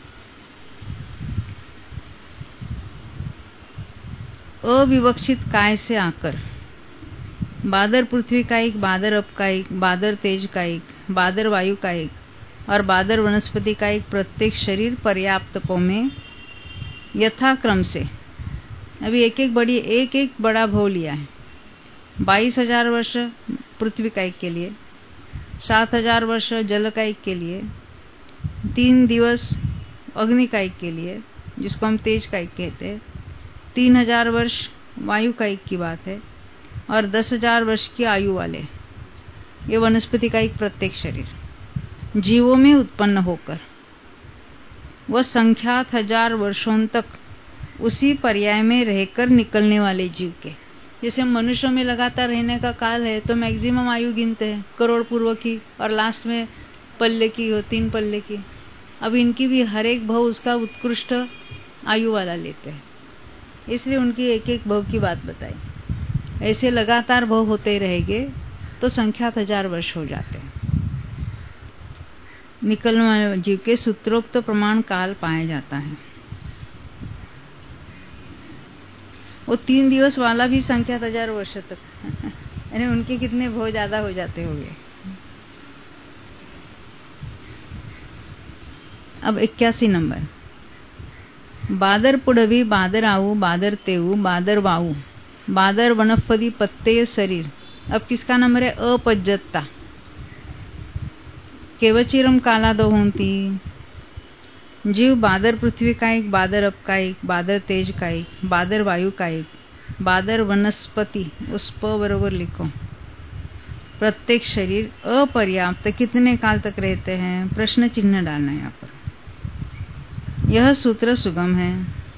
अविवक्षित काय से आकर बादर पृथ्वी कायिक, बादर अप कायिक, बादर तेज कायिक, बादर वायु कायिक और बादर वनस्पति कायिक प्रत्येक शरीर पर्याप्तकों में यथाक्रम से, अभी एक एक बड़ी एक एक बड़ा भव लिया है। बाईस हजार वर्ष पृथ्वी कायिक के लिए, सात हजार वर्ष जल कायिक के लिए, तीन दिवस अग्नि कायिक के लिए जिसको हम तेज कायिक कहते हैं, तीन हजार वर्ष वायु कायिक की बात है, और दस हजार वर्ष की आयु वाले ये वनस्पति कायिक प्रत्येक शरीर जीवों में उत्पन्न होकर वह संख्यात हजार वर्षों तक उसी पर्याय में रहकर निकलने वाले जीव के, जैसे मनुष्यों में लगातार रहने का काल है तो मैक्सिमम आयु गिनते हैं करोड़ पूर्व की, और लास्ट में पल्ले की हो, तीन पल्ले की। अब इनकी भी हर एक भव उसका उत्कृष्ट आयु वाला लेते हैं, इसलिए उनकी एक एक भव की बात बताई। ऐसे लगातार भव होते रहेंगे तो संख्यात हजार वर्ष हो जाते हैं। निकलने वाले जीव के सूत्रोक्त प्रमाण काल पाया जाता है। वो तीन दिवस वाला भी संख्यात हजार वर्ष तक यानी उनके कितने बहुत ज्यादा हो जाते होंगे। अब इक्यासी नंबर, बादर पुडवी, बादर आऊ, बादर तेऊ, बादर वाऊ, बादर वनस्पति पत्ते शरीर। अब किसका नंबर है? अपज्जता। केवचिरम काला दो होती जीव बादर पृथ्वी कायिक, बादर अप कायिक, बादर तेज कायिक, बादर वायु कायिक, बादर वनस्पति, उस प बरोबर लिखो। प्रत्येक शरीर अपर्याप्त कितने काल तक रहते हैं? प्रश्न चिन्ह डालना यहाँ पर। यह सूत्र सुगम है।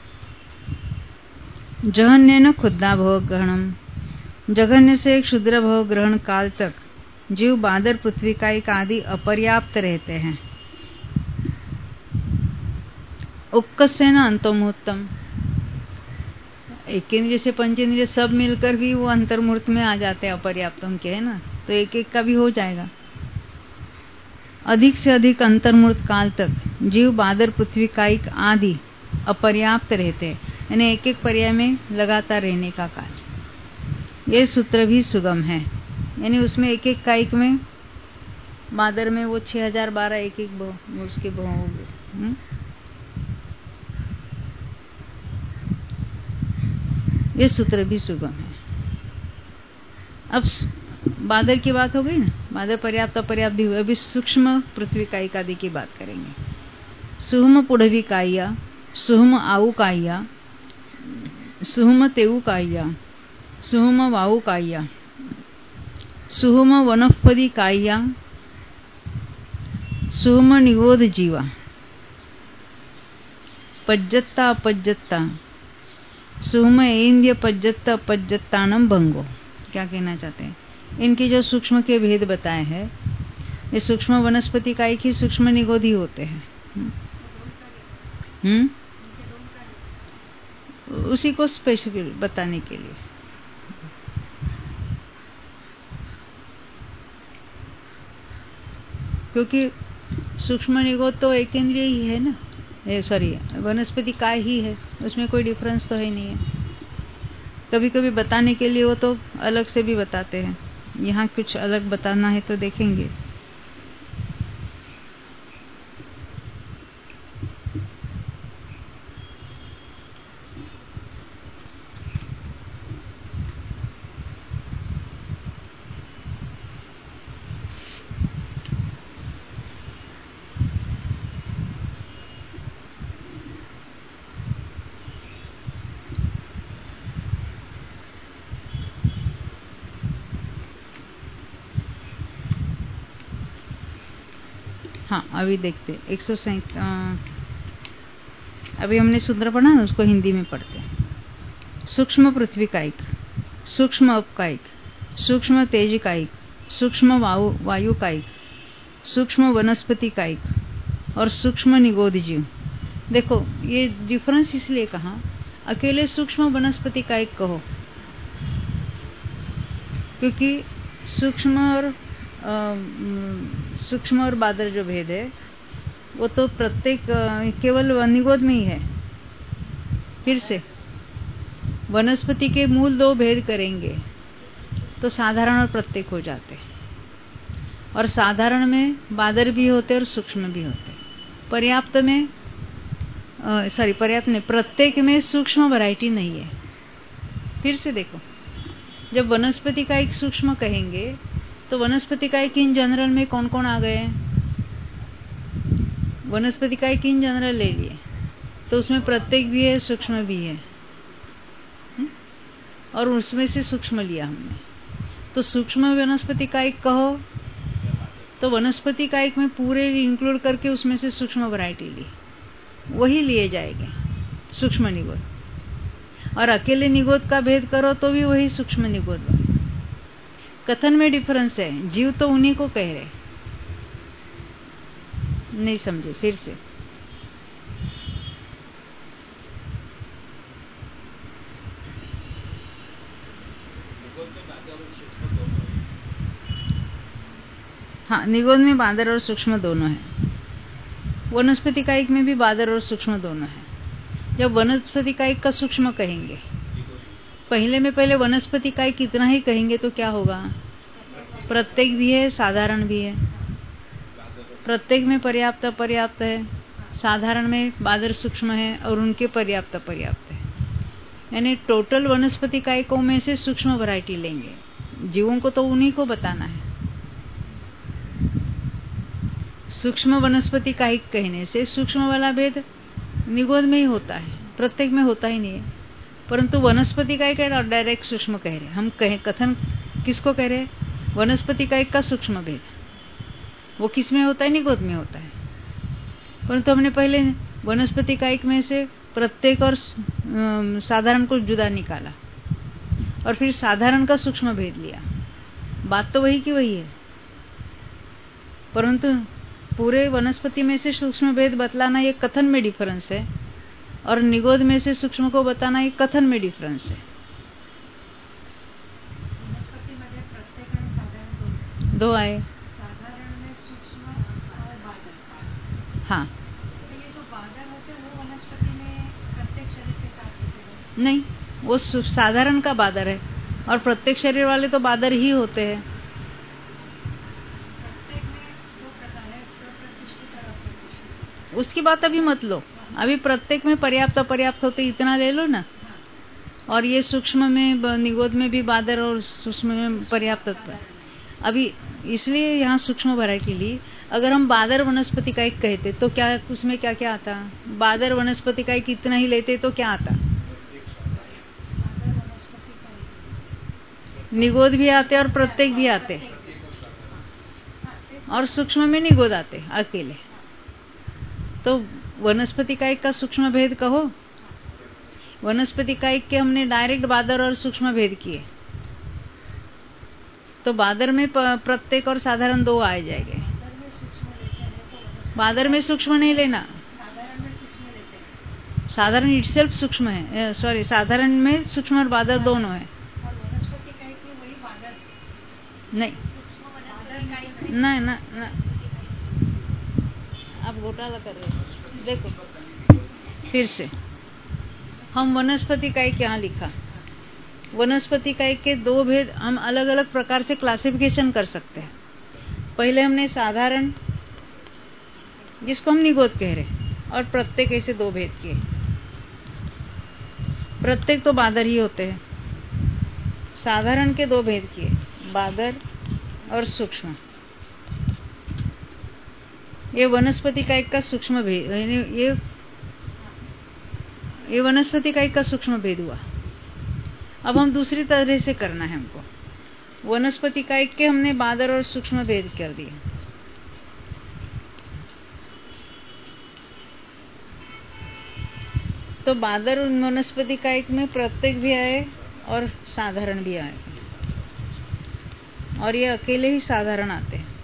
जघन्य क्षुद्रा भव ग्रहणम, जघन्य से क्षुद्र भव ग्रहण काल तक जीव बादर पृथ्वी कायिक आदि अपर्याप्त रहते हैं। उपकसेन अंतर्मुहूर्तम, एक इंद्रिय से पंचेंद्रिय सब मिलकर भी वो अंतर्मुहूर्त में आ जाते हैं अपर्याप्तम के, है ना, तो एक एक का भी हो जाएगा। अधिक से अधिक अंतर्मुहूर्त काल तक जीव बादर पृथ्वी कायिक आदि अपर्याप्त रहते हैं, यानी एक एक पर्याय में लगातार रहने का काल। ये सूत्र भी सुगम है, यानी उसमें एक एक कायिक में बादर में वो छह हजार बारह एक एक बहु उसके बहु हो गए। ये सूत्र भी सुगम है। अब बादर की बात हो गई ना, बादर पर्याप्त अपर्याप्त भी हुए। अभी सूक्ष्म पृथ्वी कायिक आदि की बात करेंगे। सुहम पुढवी काया, सुहम आऊ काया, सुहम तेऊ काया, सुहम वाऊ काया, सुहम वनस्पति काया, सुहम निगोध जीवा, पज्जत्ता अपज्जत्ता, सुहम इंद्रिय पज्जत्ता अपज्जत्तानम भंगो। क्या कहना चाहते हैं? इनके जो सूक्ष्म के भेद बताए हैं, ये सूक्ष्म वनस्पति कायिक ही सूक्ष्म निगोधी होते हैं। हम्म उसी को स्पेसिफिक बताने के लिए। क्योंकि सूक्ष्म निगोध तो एक इंद्रिय ही है ना, ये सॉरी वनस्पति काय ही है, उसमें कोई डिफरेंस तो है नहीं है। कभी कभी बताने के लिए वो तो अलग से भी बताते हैं, यहाँ कुछ अलग बताना है तो देखेंगे। हाँ अभी देखते एक सौ सैंत अभी हमने सूत्र पढ़ा ना, उसको हिंदी में पढ़ते हैं। सूक्ष्म पृथ्वी कायिक, सूक्ष्म अपकायिक, सूक्ष्म तेज कायिक, सूक्ष्म वायु वायु कायिक, सूक्ष्म वनस्पति कायिक और सूक्ष्म निगोध जीव। देखो ये डिफरेंस इसलिए कहा, अकेले सूक्ष्म वनस्पति कायिक कहो क्योंकि सूक्ष्म और सूक्ष्म और बादर जो भेद है वो तो प्रत्येक केवल निगोद में ही है। फिर से वनस्पति के मूल दो भेद करेंगे तो साधारण और प्रत्येक हो जाते, और साधारण में बादर भी होते और सूक्ष्म भी होते। पर्याप्त में सॉरी पर्याप्त में प्रत्येक में सूक्ष्म वैरायटी नहीं है। फिर से देखो, जब वनस्पति का एक सूक्ष्म कहेंगे तो वनस्पति का एक इन जनरल में कौन कौन आ गए? वनस्पति का एक इन जनरल ले लिए तो उसमें प्रत्येक भी है, सूक्ष्म भी है, और उसमें से सूक्ष्म लिया हमने, तो सूक्ष्म वनस्पति का एक कहो तो वनस्पति का एक में पूरे इंक्लूड करके उसमें से सूक्ष्म वैरायटी ली, वही लिए जाएंगे सूक्ष्म निगोद। और अकेले निगोद का भेद करो तो भी वही सूक्ष्म निगोद। कथन में डिफरेंस है, जीव तो उन्हीं को कह रहे। नहीं समझे? फिर से हाँ, निगोद में बादर और सूक्ष्म दोनों है। वनस्पति कायिक में भी बादर और सूक्ष्म दोनों है। जब वनस्पति कायिक का सूक्ष्म कहेंगे, पहले में पहले वनस्पति कायिक कितना ही कहेंगे तो क्या होगा? प्रत्येक भी है, साधारण भी है। प्रत्येक में पर्याप्त अपर्याप्त है, साधारण में बादर सूक्ष्म है और उनके पर्याप्त अपर्याप्त है। यानी टोटल वनस्पति कायिकों में से सूक्ष्म वैरायटी लेंगे। जीवों को तो उन्हीं को बताना है। सूक्ष्म वनस्पति कायिक कहने से सूक्ष्म वाला भेद निगोद में ही होता है, प्रत्येक में होता ही नहीं है। परंतु वनस्पति कायिक डायरेक्ट सूक्ष्म कह रहे, हम कहें कथन किसको कह रहे? वनस्पति कायिक का सूक्ष्म भेद वो किस में होता है? निगोद में होता है। परंतु हमने पहले वनस्पति कायिक में से प्रत्येक और साधारण को जुदा निकाला और फिर साधारण का सूक्ष्म भेद लिया। बात तो वही की वही है, परंतु पूरे वनस्पति में से सूक्ष्म भेद बतलाना ये कथन में डिफरेंस है, और निगोद में से सूक्ष्म को बताना ये कथन में डिफरेंस है। वनस्पति मध्ये प्रत्येक आणि साधारण दो आए। साधारण में सूक्ष्म और बादर। हाँ, तो ये जो बादर होते हैं वो वनस्पति में प्रत्येक शरीर के साथ होते हैं? नहीं, वो साधारण का बादर है और प्रत्येक शरीर वाले तो बादर ही होते हैं। उसकी बात अभी मत लो, अभी प्रत्येक में पर्याप्त अपर्याप्त होते इतना ले लो ना। और ये सूक्ष्म में निगोद में भी बादर और सूक्ष्म में पर्याप्त अभी, इसलिए यहाँ सूक्ष्म वैरायटी ली। अगर हम बादर वनस्पति का एक कहते तो क्या उसमें क्या क्या आता? बादर वनस्पति का एक इतना ही लेते तो क्या आता? निगोद भी आते और प्रत्येक भी आते, और सूक्ष्म में निगोद आते अकेले। तो वनस्पति कायिक का सूक्ष्म भेद कहो। वनस्पति कायिक के हमने डायरेक्ट बादर और सूक्ष्म भेद किए, तो बादर में प्रत्येक और साधारण दो आ जाएंगे। बादर में सूक्ष्म नहीं लेना, साधारण इटसेल्फ सूक्ष्म है, सॉरी साधारण में सूक्ष्म और बादर दोनों है। नहीं ना ना ना, आप घोटाला कर रहे हो। देखो फिर से, हम वनस्पति कायिक यहाँ लिखा। वनस्पति कायिक के दो भेद हम अलग अलग प्रकार से क्लासिफिकेशन कर सकते हैं। पहले हमने साधारण, जिसको हम निगोद कह रहे, और प्रत्येक ऐसे दो भेद किए। प्रत्येक तो बादर ही होते हैं। साधारण के दो भेद किए, बादर और सूक्ष्म। ये वनस्पति कायिक का सूक्ष्म भेद, ये ये वनस्पति कायिक का सूक्ष्म भेद हुआ। अब हम दूसरी तरह से करना है हमको। वनस्पति कायिक के हमने बादर और सूक्ष्म भेद कर दिए। तो बादर वनस्पति कायिक में प्रत्येक भी आए और साधारण भी आए, और ये अकेले ही साधारण आते हैं।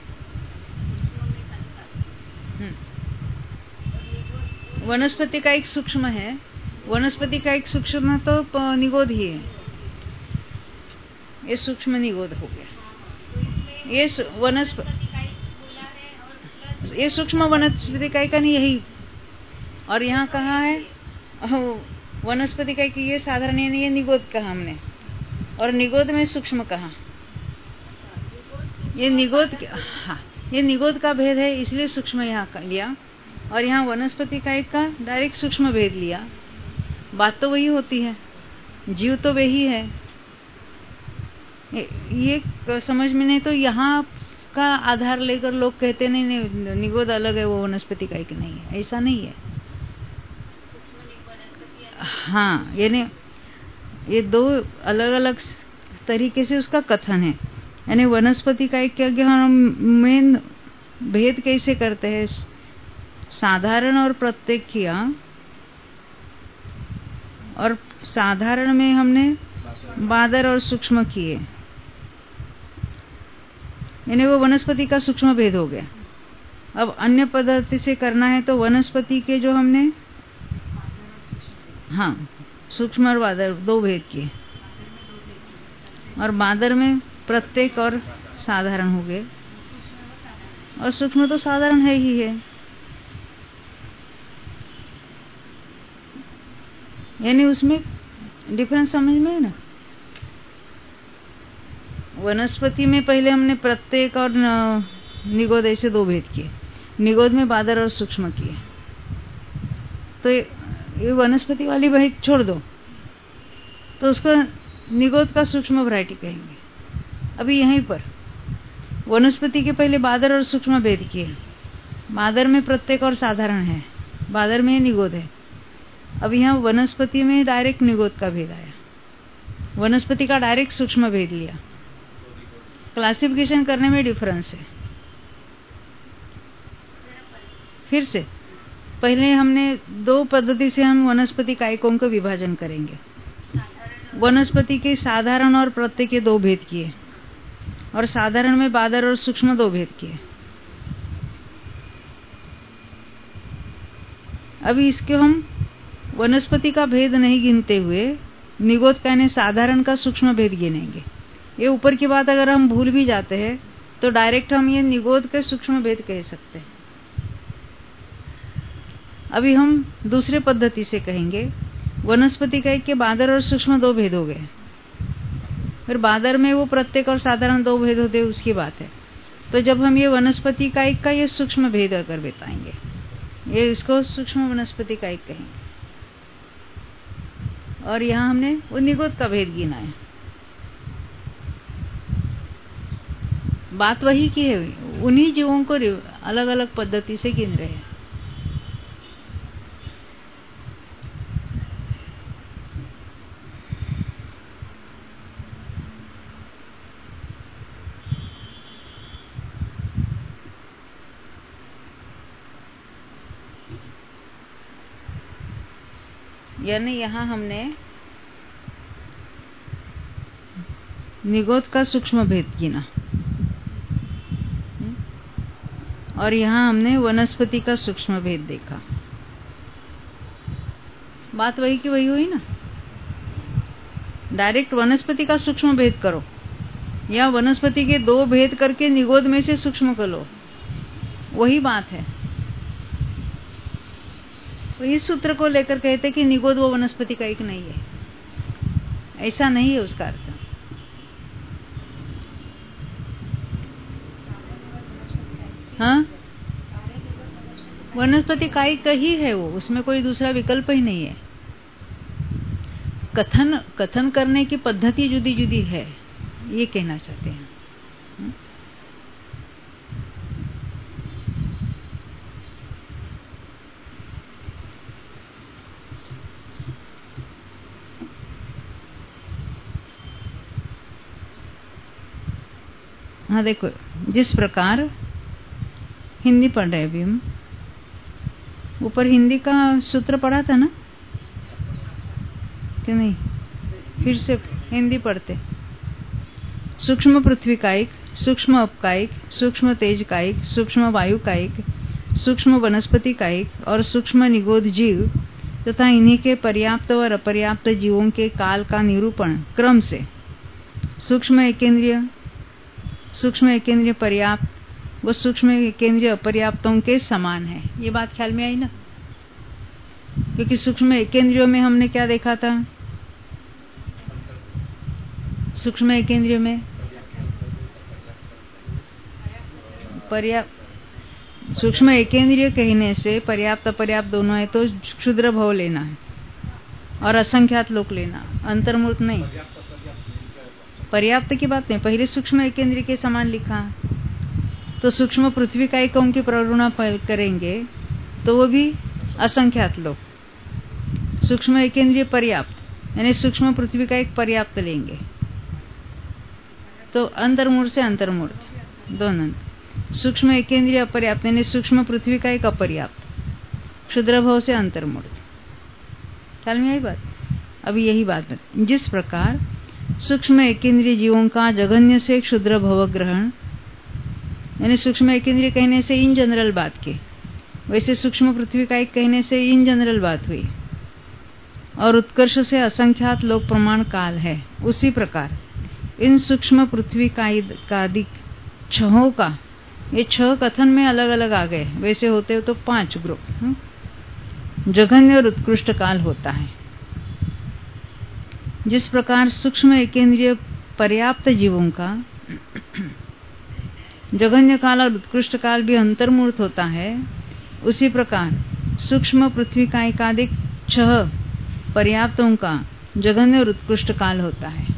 वनस्पति का एक सूक्ष्म है, वनस्पति का एक सूक्ष्म तो निगोद ही है। ये सूक्ष्म निगोद हो गया। ये वनस्पति, ये सूक्ष्म वनस्पति इकाई का नहीं, यही। और यहाँ कहा है वनस्पति इकाई की, ये साधारण, ये ये निगोद कहा हमने, और निगोद में सूक्ष्म कहा। ये निगोद, हाँ, ये निगोद का भेद है, इसलिए सूक्ष्म यहाँ लिया, और यहाँ वनस्पति इकाई का डायरेक्ट सूक्ष्म भेद लिया। बात तो वही होती है, जीव तो वही है। ये समझ में नहीं, तो यहाँ का आधार लेकर लोग कहते नहीं, नहीं निगोद अलग है, वो वनस्पति इकाई की नहीं है। ऐसा नहीं है। हाँ, यानी ये दो अलग अलग तरीके से उसका कथन है। यानी वनस्पति इकाई के आगे हम मेन भेद कैसे करते हैं, साधारण और प्रत्येक किया, और साधारण में हमने बादर और सूक्ष्म किए, यानी वो वनस्पति का सूक्ष्म भेद हो गया। अब अन्य पद्धति से करना है तो वनस्पति के जो हमने, हाँ, सूक्ष्म और बादर दो भेद किए, और बादर में प्रत्येक और साधारण हो गए, और सूक्ष्म तो साधारण है ही है। यानी उसमें डिफरेंस समझ में है ना। वनस्पति में पहले हमने प्रत्येक और निगोद ऐसे दो भेद किए, निगोद में बादर और सूक्ष्म किए, तो ये वनस्पति वाली भेद छोड़ दो, तो उसको निगोद का सूक्ष्म वैरायटी कहेंगे। अभी यहीं पर वनस्पति के पहले बादर और सूक्ष्म भेद किए, बादर में प्रत्येक और साधारण है, बादर में निगोद है। अब यहाँ वनस्पति में डायरेक्ट निगोद का भेद आया, वनस्पति का डायरेक्ट सूक्ष्म भेद लिया। क्लासिफिकेशन करने में डिफरेंस है। फिर से पहले हमने दो पद्धति से हम वनस्पति कायकों का विभाजन करेंगे। वनस्पति के साधारण और प्रत्येक के दो भेद किए, और साधारण में बादर और सूक्ष्म दो भेद किए। अभी इसके हम वनस्पति का भेद नहीं गिनते हुए निगोद का यानी साधारण का सूक्ष्म भेद गिनेंगे। ये ऊपर की बात अगर हम भूल भी जाते हैं तो डायरेक्ट हम ये निगोद के सूक्ष्म भेद कह सकते हैं। अभी हम दूसरे पद्धति से कहेंगे, वनस्पति का एक के बादर और सूक्ष्म दो भेद हो गए, फिर बादर में वो प्रत्येक और साधारण दो भेद होते, उसकी बात है। तो जब हम ये वनस्पति का एक का ये सूक्ष्म भेद अगर बताएंगे, ये इसको सूक्ष्म वनस्पति का एक कहेंगे, और यहाँ हमने वो निगोद का भेद गिना है। बात वही की है, उन्हीं जीवों को अलग अलग पद्धति से गिन रहे हैं। यानी यहाँ हमने निगोद का सूक्ष्म भेद गिना, और यहाँ हमने वनस्पति का सूक्ष्म भेद देखा। बात वही की वही हुई ना। डायरेक्ट वनस्पति का सूक्ष्म भेद करो, या वनस्पति के दो भेद करके निगोद में से सूक्ष्म कर लो, वही बात है। तो इस सूत्र को लेकर कहते कि निगोद वो वनस्पति का एक नहीं है, ऐसा नहीं है उसका अर्थ। हाँ, वनस्पति कायिक ही है वो, उसमें कोई दूसरा विकल्प ही नहीं है। कथन कथन करने की पद्धति जुदी जुदी है, ये कहना चाहते हैं। हाँ देखो, जिस प्रकार हिंदी पढ़ रहे अभी हम, ऊपर हिंदी का सूत्र पढ़ा था ना कि नहीं? फिर से हिंदी पढ़ते। सूक्ष्म पृथ्वी कायिक, सूक्ष्म अपकायिक, सूक्ष्म तेज कायिक, सूक्ष्म वायु कायिक, सूक्ष्म वनस्पति कायिक और सूक्ष्म निगोद जीव तथा इन्हीं के पर्याप्त और अपर्याप्त जीवों के काल का निरूपण क्रम से सूक्ष्म एकेंद्रिय, सूक्ष्म एकेंद्रिय पर्याप्त, वो सूक्ष्म एकेंद्रिय अपर्याप्तों के समान है। ये बात ख्याल में आई ना? क्योंकि सूक्ष्म एकेंद्रियों में हमने क्या देखा था? सूक्ष्म एकेंद्रिय में पर्याप्त, सूक्ष्म एकेंद्रिय कहने से पर्याप्त अपर्याप्त दोनों है, तो क्षुद्र भव लेना है और असंख्यात लोक लेना, अंतर्मूर्त नहीं। पर्याप्त की बात नहीं, पहले सूक्ष्म एकेंद्रिय के समान लिखा, तो सूक्ष्म पृथ्वी का एक की प्रगुणा करेंगे तो वो भी असंख्यात लोक। सूक्ष्म एकेंद्रिय पर्याप्त यानी सूक्ष्म पृथ्वी का एक पर्याप्त लेंगे, तो अंतर्मूर्त से अंतर्मूर्त दोनों। सूक्ष्म एकेंद्रिय अपर्याप्त यानी सूक्ष्म पृथ्वी का एक अपर्याप्त, क्षुद्र भव से अंतर्मूर्त। ख्याल में आई बात? अभी यही बात है। जिस प्रकार सूक्ष्म एकेंद्रिय जीवों का जघन्य से क्षुद्र भव ग्रहण, यानी सूक्ष्म एकेंद्रिय कहने से इन जनरल बात की, वैसे सूक्ष्म पृथ्वी का एक कहने से इन जनरल बात हुई, और उत्कर्ष से असंख्यात लोक प्रमाण काल है। उसी प्रकार इन सूक्ष्म पृथ्वी का आदि छहों का, ये छह कथन में अलग अलग आ गए, वैसे होते हो तो पांच ग्रुप, जघन्य और उत्कृष्ट काल होता है। जिस प्रकार सूक्ष्म एकेंद्रिय पर्याप्त जीवों का जघन्य काल और उत्कृष्ट काल भी अंतर्मूर्त होता है, उसी प्रकार सूक्ष्म पृथ्वी का एकाधिक छह पर्याप्तों का जघन्य और उत्कृष्ट काल होता है।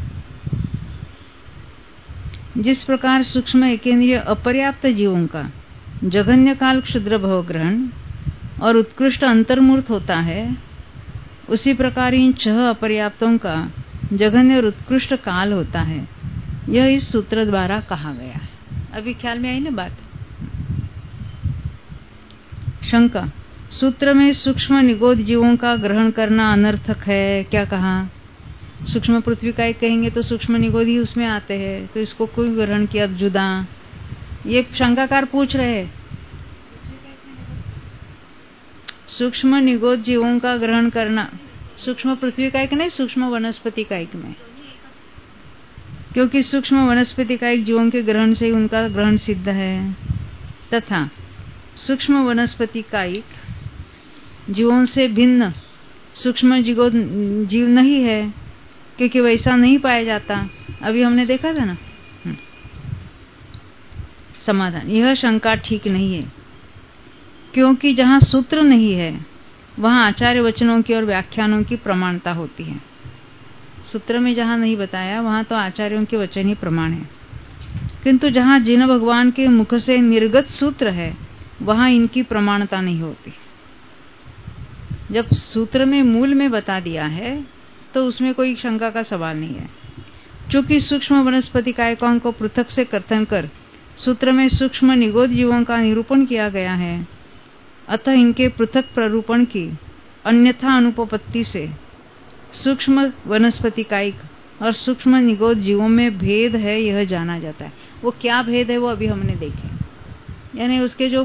जिस प्रकार सूक्ष्म एकेंद्रिय अपर्याप्त जीवों का जघन्य काल क्षुद्र भव ग्रहण और उत्कृष्ट अंतर्मूर्त होता है, उसी प्रकार इन छह अपर्याप्तों का जघन्य और उत्कृष्ट काल होता है। यह इस सूत्र द्वारा कहा गया है। अभी ख्याल में आई ना बात? शंका, सूत्र में सूक्ष्म निगोद जीवों का ग्रहण करना अनर्थक है, क्या कहा? सूक्ष्म पृथ्वी का एक कहेंगे तो सूक्ष्म निगोद ही उसमें आते हैं, तो इसको कोई ग्रहण किया जुदा? ये शंकाकार पूछ रहे हैं। सूक्ष्म निगोद जीवों का ग्रहण करना, सूक्ष्म पृथ्वी का एक नहीं, सूक्ष्म वनस्पति का एक में, क्योंकि सूक्ष्म वनस्पति का एक जीवों के ग्रहण से उनका ग्रहण सिद्ध है, तथा सूक्ष्म वनस्पति का एक जीवों से भिन्न सूक्ष्म निगोद जीव नहीं है, क्योंकि वैसा नहीं पाया जाता। अभी हमने देखा था ना। समाधान, यह शंका ठीक नहीं है, क्योंकि जहां सूत्र नहीं है वहां आचार्य वचनों की और व्याख्यानों की प्रमाणता होती है। सूत्र में जहां नहीं बताया वहां तो आचार्यों के वचन ही प्रमाण है, किंतु जहां जिन भगवान के मुख से निर्गत सूत्र है वहां इनकी प्रमाणता नहीं होती। जब सूत्र में मूल में बता दिया है तो उसमें कोई शंका का सवाल नहीं है। चूंकि सूक्ष्म वनस्पति कायकों को पृथक से कथन कर सूत्र में सूक्ष्म निगोद जीवों का निरूपण किया गया है, अतः इनके पृथक प्ररूपण की अन्यथा अनुपपत्ति से सूक्ष्म वनस्पति कायिक और सूक्ष्म निगोद जीवों में भेद है, यह जाना जाता है। वो क्या भेद है वो अभी हमने देखे, यानी उसके जो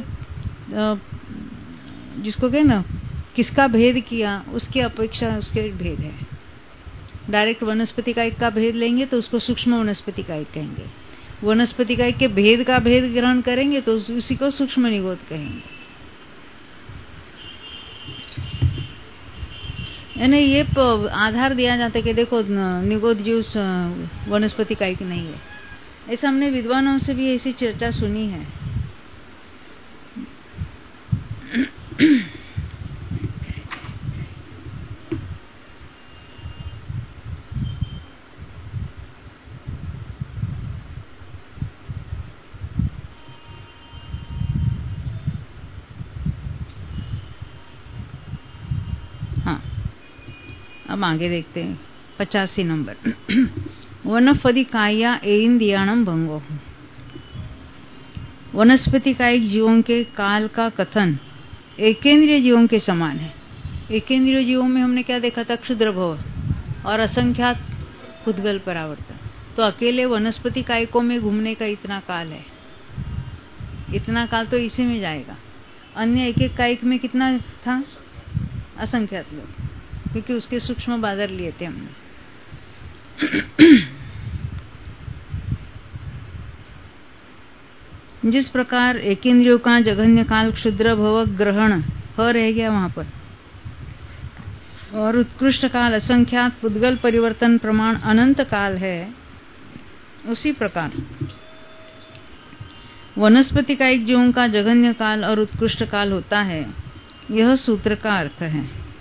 जिसको कहे ना किसका भेद किया, उसकी अपेक्षा उसके भेद है। डायरेक्ट वनस्पति कायिक का भेद लेंगे तो उसको सूक्ष्म वनस्पति कायिक कहेंगे, वनस्पति कायिक के भेद का भेद ग्रहण करेंगे तो उसी को सूक्ष्म निगोद कहेंगे। यानी ये आधार दिया जाता है कि देखो निगोद जीव वनस्पति कायिक नहीं है। ऐसा हमने विद्वानों से भी ऐसी चर्चा सुनी है। हाँ, अब आगे देखते हैं पचासी नंबर। वनस्पति काया एन्द्रियाणम भंगो, वनस्पति कायिक जीवों के काल का कथन एकेंद्रिय जीवों के समान है। एकेंद्रिय जीवों में हमने क्या देखा था? क्षुद्र भव और असंख्यात पुद्गल परावर्तन। तो अकेले वनस्पति कायिकों में घूमने का इतना काल है, इतना काल तो इसी में जाएगा। अन्य एक एक कायिक में कितना था? असंख्यात लोग, क्योंकि उसके सूक्ष्म बादर लिए थे हमने। जिस प्रकार एकेंद्रियों का जघन्य काल क्षुद्र भव ग्रहण ह रह गया वहां पर, और उत्कृष्ट काल असंख्यात पुद्गल परिवर्तन प्रमाण अनंत काल है, उसी प्रकार वनस्पति का एक जीवों का जघन्य काल और उत्कृष्ट काल होता है। यह सूत्र का अर्थ है।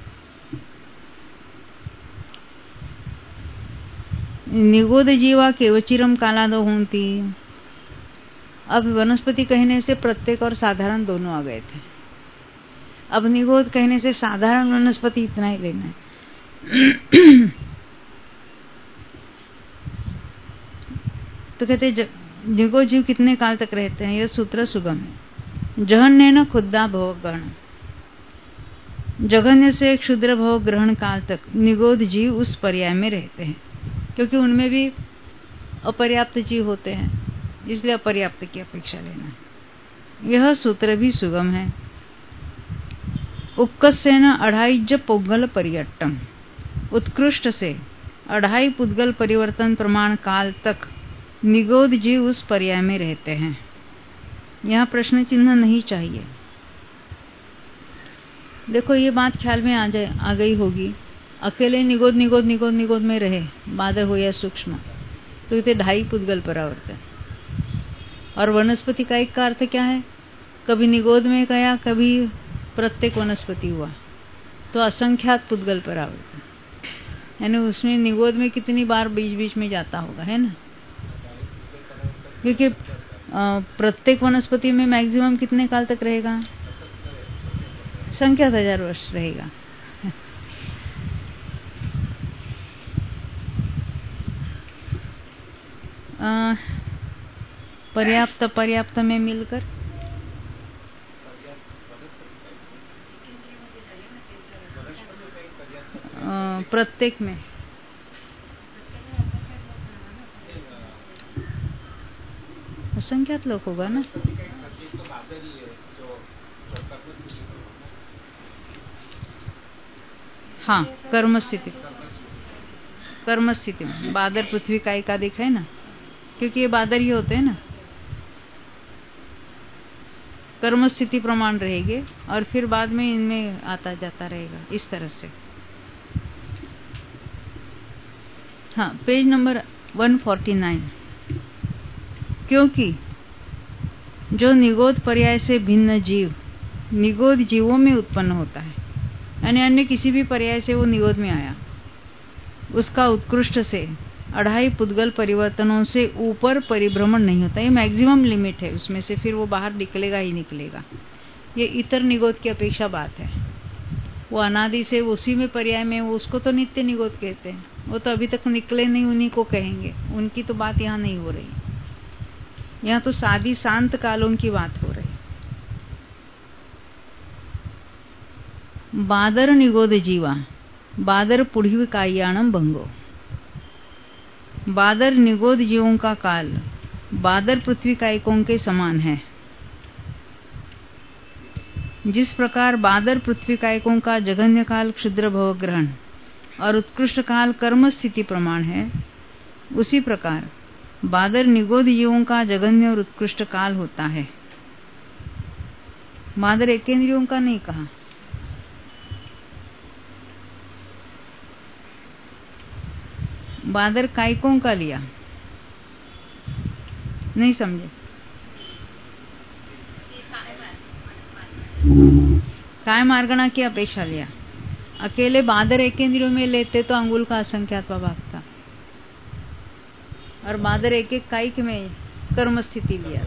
निगोद जीवा केवचिरम कालादो होती। अब वनस्पति कहने से प्रत्येक और साधारण दोनों आ गए थे। अब निगोद कहने से साधारण वनस्पति इतना ही लेना है। तो कहते निगोद जीव कितने काल तक रहते हैं, यह सूत्र सुगम है। जघन्य न खुद्दा भव ग्रहण, जघन्य से क्षुद्र भव ग्रहण काल तक निगोद जीव उस पर्याय में रहते हैं, क्योंकि उनमें भी अपर्याप्त जीव होते हैं, इसलिए अपर्याप्त की अपेक्षा लेना है। यह सूत्र भी सुगम है। उक्कसेन अढ़ाई ज पुद्गल परियट्टम, उत्कृष्ट से अढ़ाई पुद्गल परिवर्तन प्रमाण काल तक निगोद जीव उस पर्याय में रहते हैं। यहाँ प्रश्न चिन्ह नहीं चाहिए। देखो ये बात ख्याल में आ जाए आ गई होगी। अकेले निगोद निगोद निगोद निगोद में रहे, बादर हो या सूक्ष्म, तो इतने ढाई पुद्गल परावर्तन। और वनस्पति का एक का अर्थ क्या है, कभी निगोद में गया, कभी प्रत्येक वनस्पति हुआ, तो असंख्यात पुद्गल परावर्तन, यानी उसमें निगोद में कितनी बार बीच बीच में जाता होगा, है ना। क्योंकि प्रत्येक वनस्पति में मैक्सिमम कितने काल तक रहेगा, संख्यात हजार वर्ष रहेगा। आ, पर्याप्त पर्याप्त में मिलकर आ, प्रत्येक में असंख्यात लोग होगा ना। हाँ, कर्म स्थिति, कर्म स्थिति में बादर पृथ्वी का एकाधिक है ना, क्योंकि ये बादर ही होते हैं ना। कर्म स्थिति प्रमाण रहेंगे और फिर बाद में इनमें आता जाता रहेगा, इस तरह से। हाँ, पेज नंबर एक सौ उनचास। क्योंकि जो निगोद पर्याय से भिन्न जीव निगोद जीवों में उत्पन्न होता है, यानी अन्य किसी भी पर्याय से वो निगोद में आया, उसका उत्कृष्ट से अढ़ाई पुद्गल परिवर्तनों से ऊपर परिभ्रमण नहीं होता। ये मैक्सिमम लिमिट है, उसमें से फिर वो बाहर निकलेगा ही निकलेगा। ये इतर निगोद की अपेक्षा बात है। वो अनादि से उसी में पर्याय में, वो उसको तो नित्य निगोद कहते हैं, वो तो अभी तक निकले नहीं, उन्हीं को कहेंगे। उनकी तो बात यहाँ नहीं हो रही, यहाँ तो सादी शांत कालों की बात हो रही। बादर निगोद जीवा बादर पुढ़ी कायाणम भंगो, बादर निगोद जीवों का काल बादर पृथ्वी कायकों के समान है। जिस प्रकार बादर पृथ्वी कायकों का जघन्य काल क्षुद्र भव ग्रहण और उत्कृष्ट काल कर्म स्थिति प्रमाण है, उसी प्रकार बादर निगोद जीवों का जघन्य और उत्कृष्ट काल होता है। बादर एकेंद्रियों का नहीं कहा। बादर कायकों का लिया, नहीं समझे। काय मार्गणा की अपेक्षा लिया। अकेले बादर एकेंद्रियों में लेते तो अंगुल का असंख्यात प्रभाव था, और बादर एक एक कायिक में कर्म स्थिति लिया।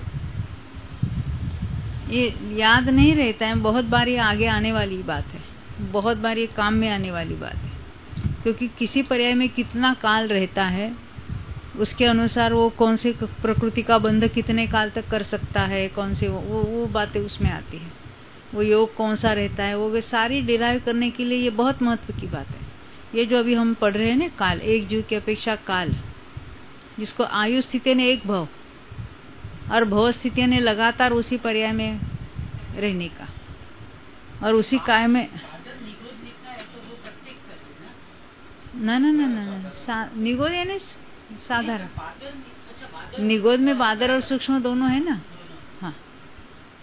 ये याद नहीं रहता है, बहुत बार ये आगे आने वाली बात है, बहुत बार ये काम में आने वाली बात है। क्योंकि किसी पर्याय में कितना काल रहता है, उसके अनुसार वो कौन से प्रकृति का बंध कितने काल तक कर सकता है, कौन से वो वो बातें उसमें आती है। वो योग कौन सा रहता है, वो वे सारी डिराइव करने के लिए ये बहुत महत्व की बात है। ये जो अभी हम पढ़ रहे हैं ना, काल एक जीव की अपेक्षा काल, जिसको आयु स्थिति ने एक भव और भव स्थिति ने लगातार उसी पर्याय में रहने का, और उसी काय में ना ना ना ना निगोद यानी साधारण। निगोद में बादर और सूक्ष्म दोनों है ना। हाँ,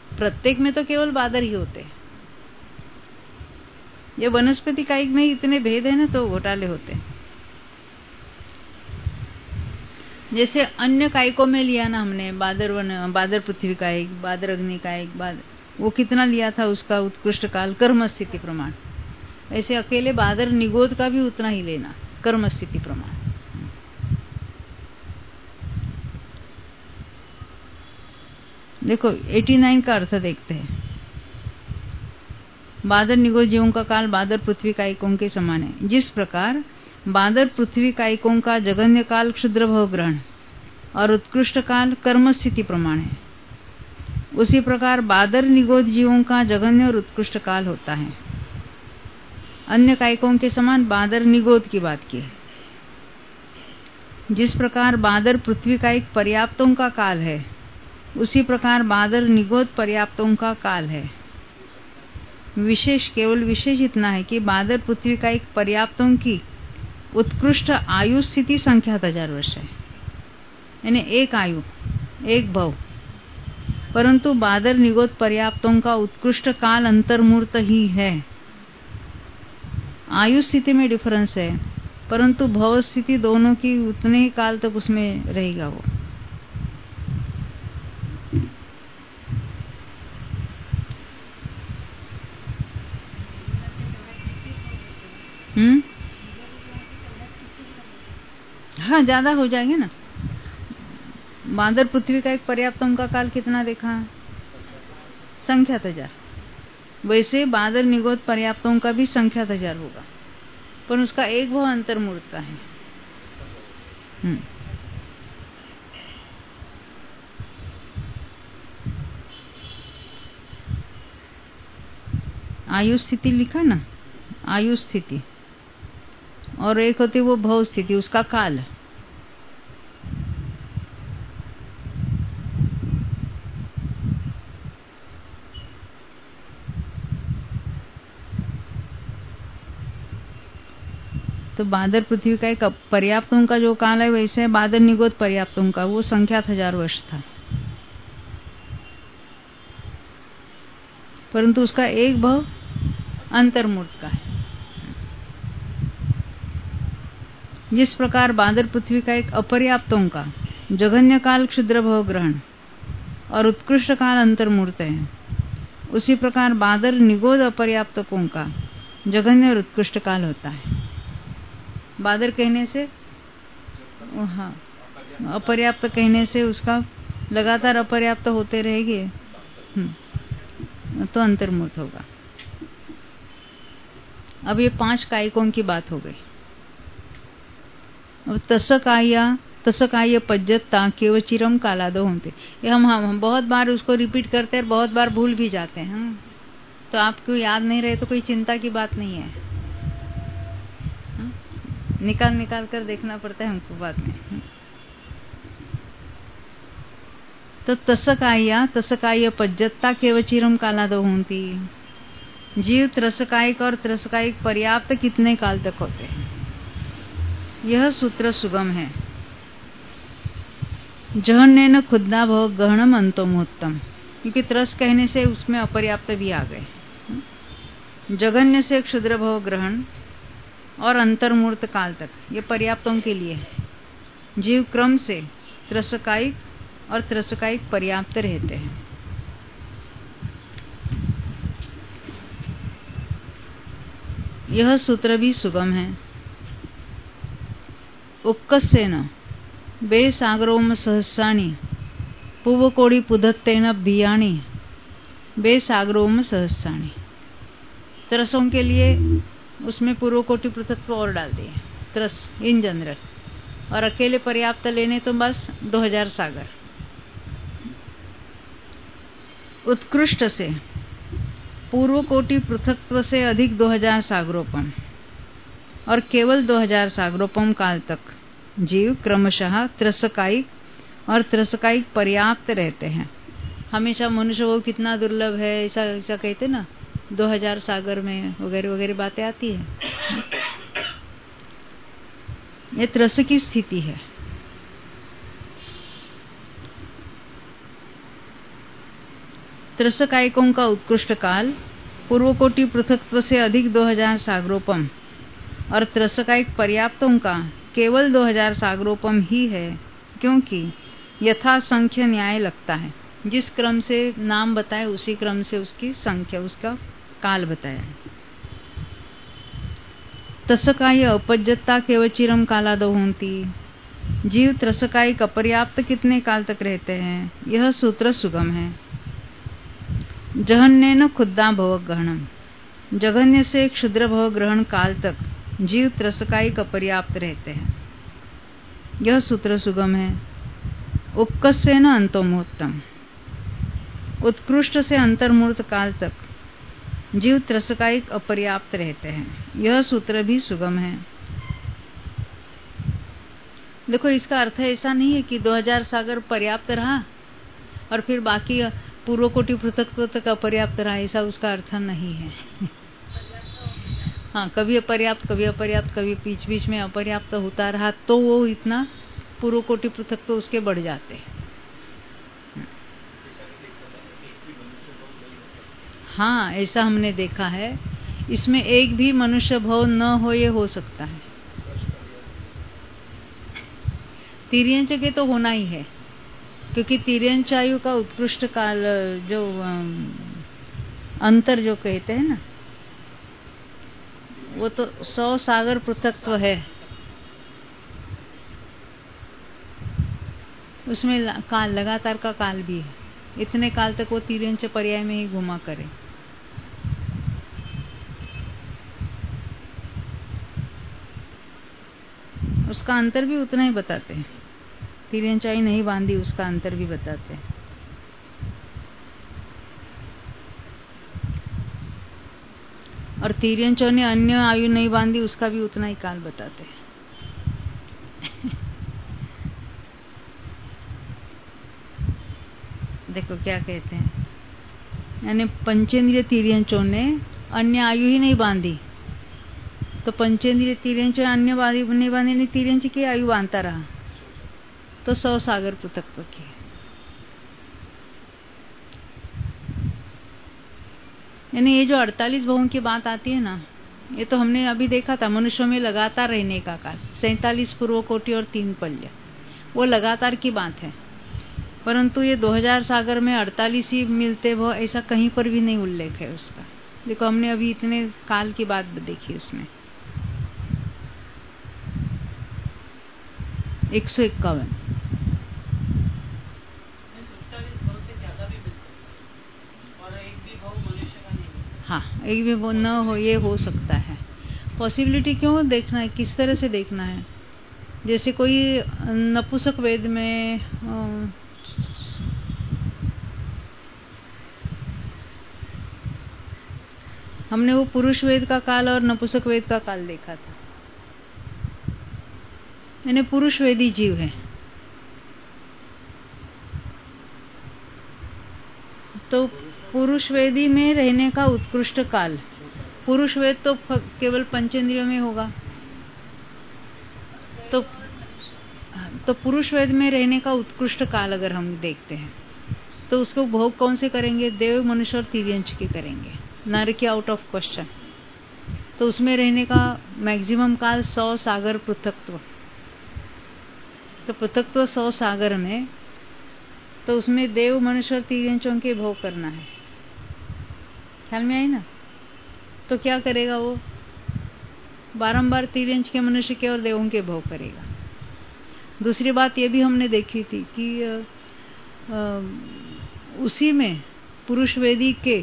प्रत्येक में तो केवल बादर ही होते हैं। ये वनस्पति कायिक में इतने भेद है ना, तो घोटाले होते हैं। जैसे अन्य कायिकों में लिया ना हमने, बादर वन, बादर पृथ्वी कायिक, बादर अग्नि कायिक, बादर, वो कितना लिया था उसका उत्कृष्ट काल कर्म स्थिति प्रमाण। ऐसे अकेले बादर निगोद का भी उतना ही लेना, कर्म स्थिति प्रमाण। देखो नवासी का अर्थ देखते हैं। बादर निगोद जीवों का काल बादर पृथ्वी कायिकों के समान है। जिस प्रकार बादर पृथ्वी कायिकों का जगन्य काल क्षुद्र भव ग्रहण और उत्कृष्ट काल कर्म स्थिति प्रमाण है, उसी प्रकार बादर निगोद जीवों का जगन्य और उत्कृष्ट काल होता है। अन्य कायिकों के समान बादर निगोद की बात की है। जिस प्रकार बादर पृथ्वी कायिक पर्याप्तों का काल है, उसी प्रकार बादर निगोद पर्याप्तों का काल है। विशेष, केवल विशेष इतना है कि बादर पृथ्वी कायिक पर्याप्तों की उत्कृष्ट आयु स्थिति संख्यात हजार वर्ष है, यानी एक आयु, एक भव। परंतु बादर निगोद पर्याप्तों का उत्कृष्ट काल अंतर्मूर्त ही है। आयु स्थिति में डिफरेंस है, परंतु भव स्थिति दोनों की उतने ही काल तक उसमें रहेगा वो। हम्म हाँ, ज्यादा हो जाएंगे ना। बादर पृथ्वी का एक पर्याप्तों का काल कितना देखा है? संख्यात हजार। वैसे बादर निगोद पर्याप्तों का भी संख्यात हजार होगा, पर उसका एक भाव अंतर्मूर्त का है। हम्म आयु स्थिति लिखा ना, आयु स्थिति, और एक होती वो भव स्थिति, उसका काल। तो बादर पृथ्वी का एक पर्याप्तों का जो काल है, वैसे बादर निगोद पर्याप्तों का वो संख्यात हजार वर्ष था, परंतु उसका एक भाव अंतर्मूर्त का है। जिस प्रकार बादर पृथ्वी का एक अपर्याप्तों का जघन्य काल क्षुद्र भव ग्रहण और उत्कृष्ट काल अंतर्मूर्त है, उसी प्रकार बादर निगोद अपर्याप्तों का जघन्य और उत्कृष्ट काल होता है। बादर कहने से, हाँ, अपर्याप्त कहने से उसका लगातार अपर्याप्त होते रहेंगे, तो अंतर्मूर्त होगा। अब ये पांच कायिकों की बात हो गई। अब तसकाया तसकाय पज्जत्ता केवचिरम कालादो होते, ये हम हम बहुत बार उसको रिपीट करते हैं, बहुत बार भूल भी जाते हैं। हम तो आपको याद नहीं रहे तो कोई चिंता की बात नहीं है, हा? निकाल निकाल कर देखना पड़ता है हमको बाद में। तो तसकाया तसकाय पज्जत्ता केवचिरम कालादो होती, जीव त्रसकायिक और त्रसकायिक पर्याप्त कितने काल तक होते हैं, यह सूत्र सुगम है। जहन्नेन खुद्दा भव गहनम अंतोमोत्तम, क्योंकि त्रस कहने से उसमें अपर्याप्त भी आ गए। जगन्य से क्षुद्र भव ग्रहण और अंतर्मूर्त काल तक, ये पर्याप्तों के लिए है। जीव क्रम से त्रसकायिक और त्रसकायिक पर्याप्त रहते हैं। यह सूत्र भी सुगम है। उक्कसेन बे सागरोम सहस्राणि पूवकोड़ी पुधत्तेन बियाणी बे सागरोम सहस्राणि। त्रसों के लिए उसमें पूर्व कोटि पृथक्त्व और डाल दिए, त्रस इन जनरल, और अकेले पर्याप्त लेने तो बस दो हजार सागर। उत्कृष्ट से पूर्व कोटि पृथक्त्व से अधिक दो हजार सागरोपम और केवल दो हजार सागरोपम काल तक जीव क्रमशः त्रसकायिक और त्रसकायिक पर्याप्त रहते हैं। हमेशा मनुष्य वो कितना दुर्लभ है, ऐसा ऐसा कहते ना, दो हजार सागर में वगैरह वगैरह बातें आती है। ये त्रस की स्थिति है। त्रसकायिकों का उत्कृष्ट काल पूर्वकोटि पृथक्त्व से अधिक दो हजार सागरोपम और त्रसकायिक पर्याप्तों का केवल दो हजार सागरोपम ही है, क्योंकि यथा संख्य न्याय लगता है। जिस क्रम से नाम बताए उसी क्रम से उसकी संख्या, उसका काल बताया है। त्रसकाय अपज्यता केवचिरम कालादो होती। जीव त्रसकायिक अपर्याप्त कितने काल तक रहते हैं, यह सूत्र सुगम है। जघन्येन क्षुद्धा भव ग्रहणम। जघन्य से क्षुद्र भव ग्रहण काल तक जीव त्रसकायिक अपर्याप्त रहते हैं, यह सूत्र सुगम है। उपकस्येन अंतोमुत्तम। उत्कृष्ट से अंतर्मूर्त काल तक जीव त्रसकायिक अपर्याप्त रहते हैं, यह सूत्र भी सुगम है। देखो, इसका अर्थ ऐसा नहीं है कि दो हजार सागर पर्याप्त रहा और फिर बाकी पूर्व कोटि पृथक तक अपर्याप्त रहा, ऐसा उसका अर्थ नहीं है। हाँ, कभी अपर्याप्त कभी अपर्याप्त कभी बीच बीच में अपर्याप्त होता रहा तो वो इतना पूर्व कोटि पृथक तो उसके बढ़ जाते हैं। हाँ, ऐसा हमने देखा है। इसमें एक भी मनुष्य भव न हो, ये हो सकता है। तिर्यंच के तो होना ही है, क्योंकि तिर्यंच आयु का उत्कृष्ट काल जो अंतर जो कहते हैं ना, वो तो सौ सागर पृथक्त्व है। उसमें काल लगातार का काल भी है। इतने काल तक वो तिर्यंच पर्याय में ही घुमा करे। उसका अंतर भी उतना ही बताते हैं। तिर्यंचाई नहीं बांधी, उसका अंतर भी बताते हैं। और तिर्यंचों ने अन्य आयु नहीं बांधी, उसका भी उतना ही काल बताते हैं। देखो क्या कहते हैं, यानी पंचेंद्रिय तिर्यंचों ने अन्य आयु ही नहीं बांधी, तो पंचेंद्रिय तिर्यंच अन्य आयु नहीं बांधी, नहीं तिर्यंच की आयु बांधता रहा, तो सौ सागर पृथक्त्व की। यानी ये जो अड़तालीस भवों की बात आती है ना, ये तो हमने अभी देखा था। मनुष्यों में लगातार रहने का काल सैंतालीस पूर्व कोटि और तीन पल्य, वो लगातार की बात है। परंतु ये दो हजार सागर में अड़तालीस ही मिलते भव, ऐसा कहीं पर भी नहीं उल्लेख है उसका। देखो, हमने अभी इतने काल की बात देखी उसमें। एक सौ इक्यावन हाँ, एक भी वो न हो, ये हो सकता है। पॉसिबिलिटी क्यों देखना है, किस तरह से देखना है? जैसे कोई नपुंसक वेद में आ, हमने वो पुरुष वेद का काल और नपुंसक वेद का काल देखा था। यानी पुरुष वेदी जीव है, तो पुरुष वेदी में रहने का उत्कृष्ट काल, पुरुष वेद तो केवल पंचेंद्रियों में होगा, तो तो पुरुष वेद में रहने का उत्कृष्ट काल अगर हम देखते हैं, तो उसको भोग कौन से करेंगे? देव, मनुष्य और तिर्यंच के करेंगे, नर की आउट ऑफ क्वेश्चन। तो उसमें रहने का मैक्सिमम काल सौ सागर पृथक्त्व, तो पृथक्त्व सौ सागर में, तो उसमें देव, मनुष्य और तिर्यंचों के भोग करना है। ख्याल में आई ना? तो क्या करेगा वो? बारंबार तिर्यंच के, मनुष्य के और देवों के भोग करेगा। दूसरी बात ये भी हमने देखी थी कि आ, आ, उसी में पुरुष वेदी के,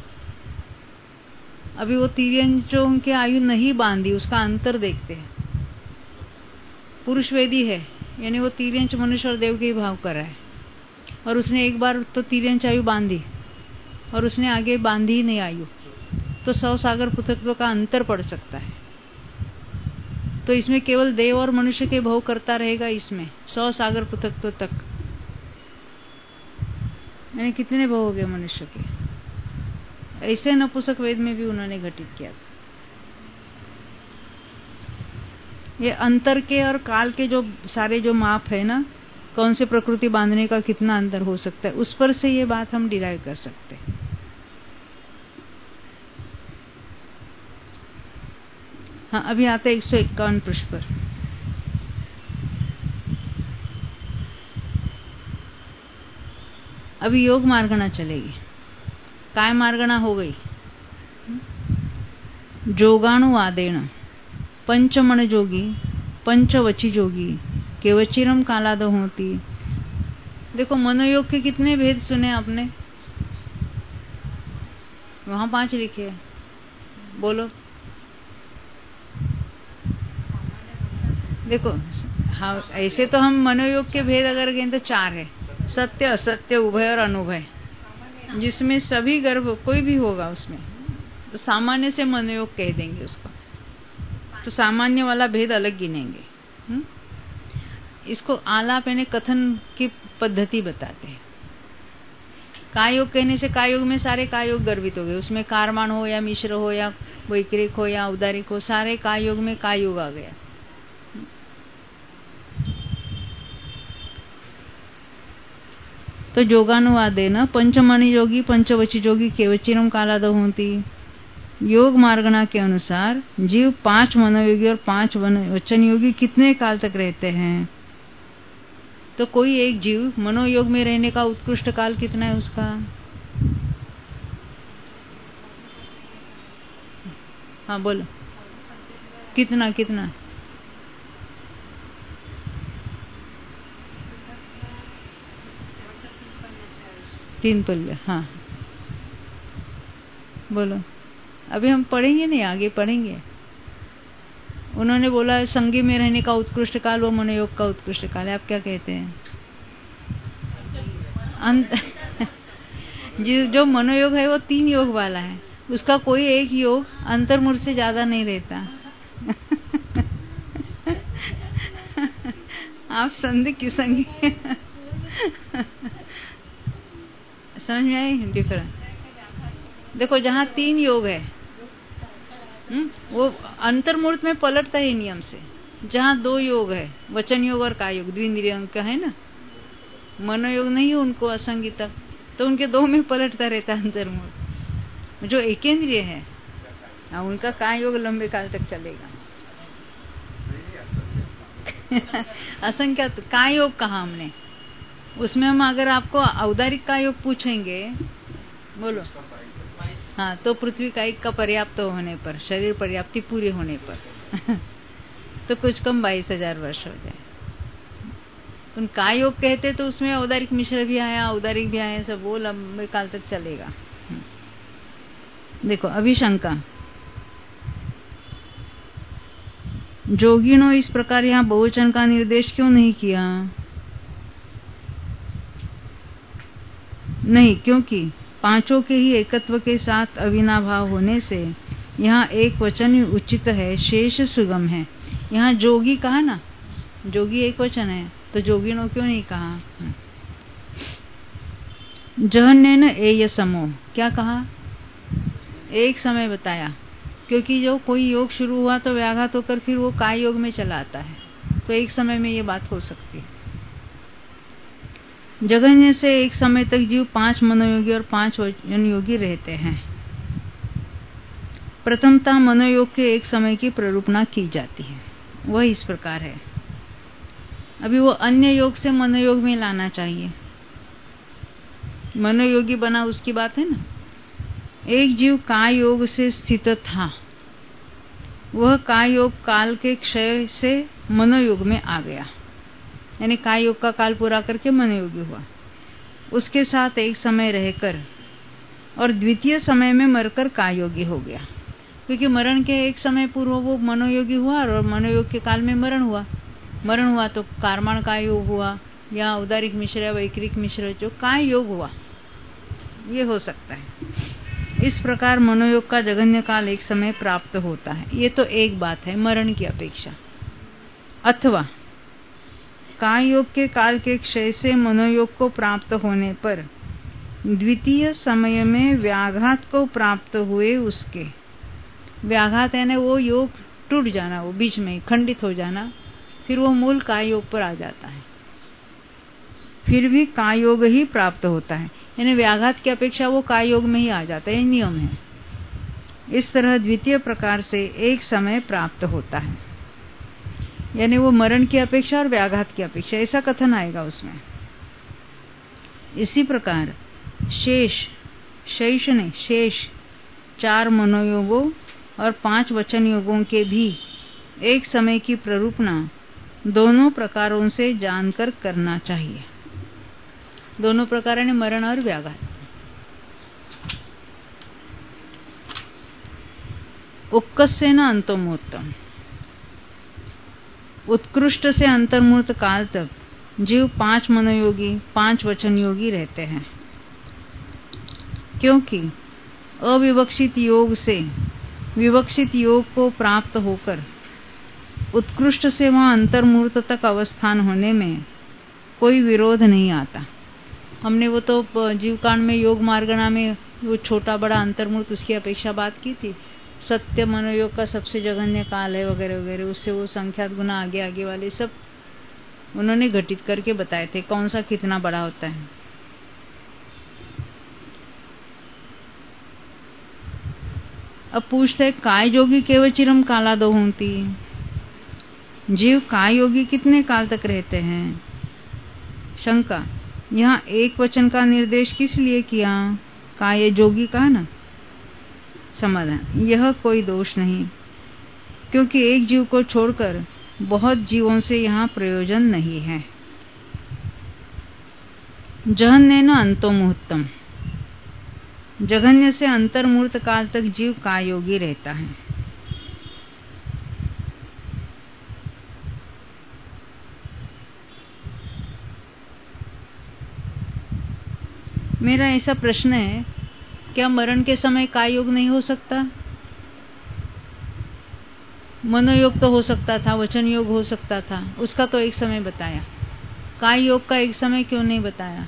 अभी वो तिर्यंचों के आयु नहीं बांधी, उसका अंतर देखते हैं। पुरुष वेदी है, यानी वो तिर्यंच, मनुष्य और देव के भाव कर रहा है, और उसने एक बार तो तिर्यंच आयु बांधी और उसने आगे बांधी ही नहीं आयु, तो सौ सागर पृथक्त्व का अंतर पड़ सकता है। तो इसमें केवल देव और मनुष्य के भोग करता रहेगा, इसमें सौ सागर पृथक्त्व तक। यानी कितने भोग हो गए मनुष्य के? ऐसे नपुंसक वेद में भी उन्होंने घटित किया था। ये अंतर के और काल के जो सारे जो माप है ना, कौन से प्रकृति बांधने का कितना अंतर हो सकता है, उस पर से ये बात हम डिराइव कर सकते हैं। हाँ, अभी आते एक सौ इक्यावन पृष्ठ पर। अभी योग मार्गणा चलेगी। काय मार्गणा हो गई? जोगानुवादेन पंचमण जोगी पंचवची जोगी केवचिरम कालाद होती। देखो, मनोयोग के कितने भेद सुने आपने? वहां पांच लिखे हैं, बोलो। देखो, हाँ, ऐसे तो हम मनोयोग के भेद अगर कहें तो चार है, सत्य, असत्य, उभय और अनुभय, जिसमें सभी गर्भ कोई भी होगा उसमें, तो सामान्य से मनोयोग कह देंगे उसको, तो सामान्य वाला भेद अलग गिनेंगे। हुँ? इसको आलाप यानी कथन की पद्धति बताते हैं। कायोग कहने से कायोग में सारे कायोग गर्भित हो गए, उसमें कारमान हो या मिश्र हो या वैक्रिक हो या उदारिक हो, सारे कायोग में कायोग आ गया। तो जोगानुवादेन पंचमणि योगी पंचवची जोगी केवचिरम कालाद होती। योग मार्गणा के अनुसार जीव पांच मनोयोगी और पांच वचन योगी कितने काल तक रहते हैं? तो कोई एक जीव मनोयोग में रहने का उत्कृष्ट काल कितना है उसका? हाँ बोलो, कितना कितना? तीन पल्ले। हाँ बोलो, अभी हम पढ़ेंगे नहीं, आगे पढ़ेंगे। उन्होंने बोला संगी में रहने का उत्कृष्ट काल वो मनोयोग का उत्कृष्ट काल है। आप क्या कहते हैं? अंत जो मनोयोग है वो तीन योग वाला है, उसका कोई एक योग अंतर्मूर्त से ज्यादा नहीं रहता। आप संधि की संगी समझ में आई डिफरेंस? देखो, जहाँ तीन योग है हुँ? वो अंतर्मूर्त में पलटता है नियम से। जहाँ दो योग है, वचन योग और काय योग, द्विंद्रिय का है ना, मनोयोग नहीं है उनको असंगी तक, तो उनके दो में पलटता रहता है अंतर्मूर्त। जो एकेंद्रिय है हाँ, उनका काय योग लंबे काल तक चलेगा। असंख्या काय योग कहा हमने, उसमें हम अगर आपको औदारिक काय योग पूछेंगे, बोलो। हाँ, तो पृथ्वी का एक का पर्याप्त होने पर, शरीर पर्याप्ति पूरी होने पर तो कुछ कम बाईस हजार वर्ष हो जाए। उन काय योग कहते तो उसमें औदारिक मिश्र भी आया, औदारिक भी आया, सब वो लंबे काल तक चलेगा। देखो, अभिशंका। जोगिनों इस प्रकार यहाँ बहुवचन का निर्देश क्यों नहीं किया? नहीं, क्योंकि पांचों के ही एकत्व के साथ अविनाभाव होने से यहाँ एक वचन ही उचित है, शेष सुगम है। यहाँ जोगी कहा ना, जोगी एक वचन है, तो जोगिनों क्यों नहीं कहा? जहन्नेन एय समो, क्या कहा? एक समय बताया, क्योंकि जो कोई योग शुरू हुआ तो व्याघात होकर फिर वो काय योग में चला आता है, तो एक समय में ये बात हो सकती है। जगन्य से एक समय तक जीव पांच मनोयोगी और पांच वचन योगी रहते हैं। प्रथमतः मनोयोग के एक समय की प्ररूपणा की जाती है, वह इस प्रकार है। अभी वो अन्य योग से मनोयोग में लाना चाहिए, मनोयोगी बना उसकी बात है ना। एक जीव काय योग से स्थित था, वह काय योग काल के क्षय से मनोयोग में आ गया, यानी काय योग का काल पूरा करके मनोयोगी हुआ। उसके साथ एक समय रहकर और द्वितीय समय में मरकर काय योगी हो गया, क्योंकि मरण के एक समय पूर्व वो मनोयोगी हुआ और मनोयोग के काल में मरण हुआ। मरण हुआ तो कारमाण काय योग हुआ या उदारिक मिश्र या वैक्रिक मिश्र, जो काय योग हुआ, ये हो सकता है। इस प्रकार मनोयोग का जगन्य काल एक समय प्राप्त होता है। ये तो एक बात है मरण की अपेक्षा। अथवा काय योग के काल के क्षय से मनोयोग को प्राप्त होने पर द्वितीय समय में व्याघात को प्राप्त हुए, उसके व्याघात यानी वो योग टूट जाना, वो बीच में खंडित हो जाना, फिर वो मूल काय योग पर आ जाता है। फिर भी काय योग ही प्राप्त होता है, यानी व्याघात की अपेक्षा वो काय योग में ही आ जाता है, ये नियम है। इस तरह द्वितीय प्रकार से एक समय प्राप्त होता है, यानी वो मरण की अपेक्षा और व्याघात की अपेक्षा, ऐसा कथन आएगा उसमें। इसी प्रकार शेष शेष ने शेष चार मनोयोगों और पांच वचन योगों के भी एक समय की प्ररूपणा दोनों प्रकारों से जानकर करना चाहिए। दोनों प्रकार यानी मरण और व्याघात। उत्कर्षेण अंतर्मुहूर्तम, उत्कृष्ट से अंतर्मुहूर्त काल तक जीव पांच मनोयोगी पांच वचन योगी रहते हैं, क्योंकि अविवक्षित योग से विवक्षित योग को प्राप्त होकर उत्कृष्ट से वहां अंतर्मुहूर्त तक अवस्थान होने में कोई विरोध नहीं आता। हमने वो तो जीवकांड में योग मार्गणा में वो छोटा बड़ा अंतर्मुहूर्त उसकी अपेक्षा बात की थी। सत्य मनोयोग का सबसे जघन्य काल है वगैरह वगैरह, उससे वो संख्यात गुना आगे आगे वाले सब उन्होंने घटित करके बताए थे कौन सा कितना बड़ा होता है। अब पूछते हैं काय योगी केवल चिरम काला दो होती, जीव काय योगी कितने काल तक रहते हैं। शंका, यहाँ एक वचन का निर्देश किस लिए किया, काय योगी का ना। समाधान, यह कोई दोष नहीं, क्योंकि एक जीव को छोड़कर बहुत जीवों से यहाँ प्रयोजन नहीं है। जघन्येन अंतर्मुहूर्तम, जघन्य से अंतर्मुहूर्त काल तक जीव काय योगी रहता है। मेरा ऐसा प्रश्न है, क्या मरण के समय काय योग नहीं हो सकता। मनोयोग तो हो सकता था, वचन योग हो सकता था, उसका तो एक समय बताया, काय योग का एक समय क्यों नहीं बताया।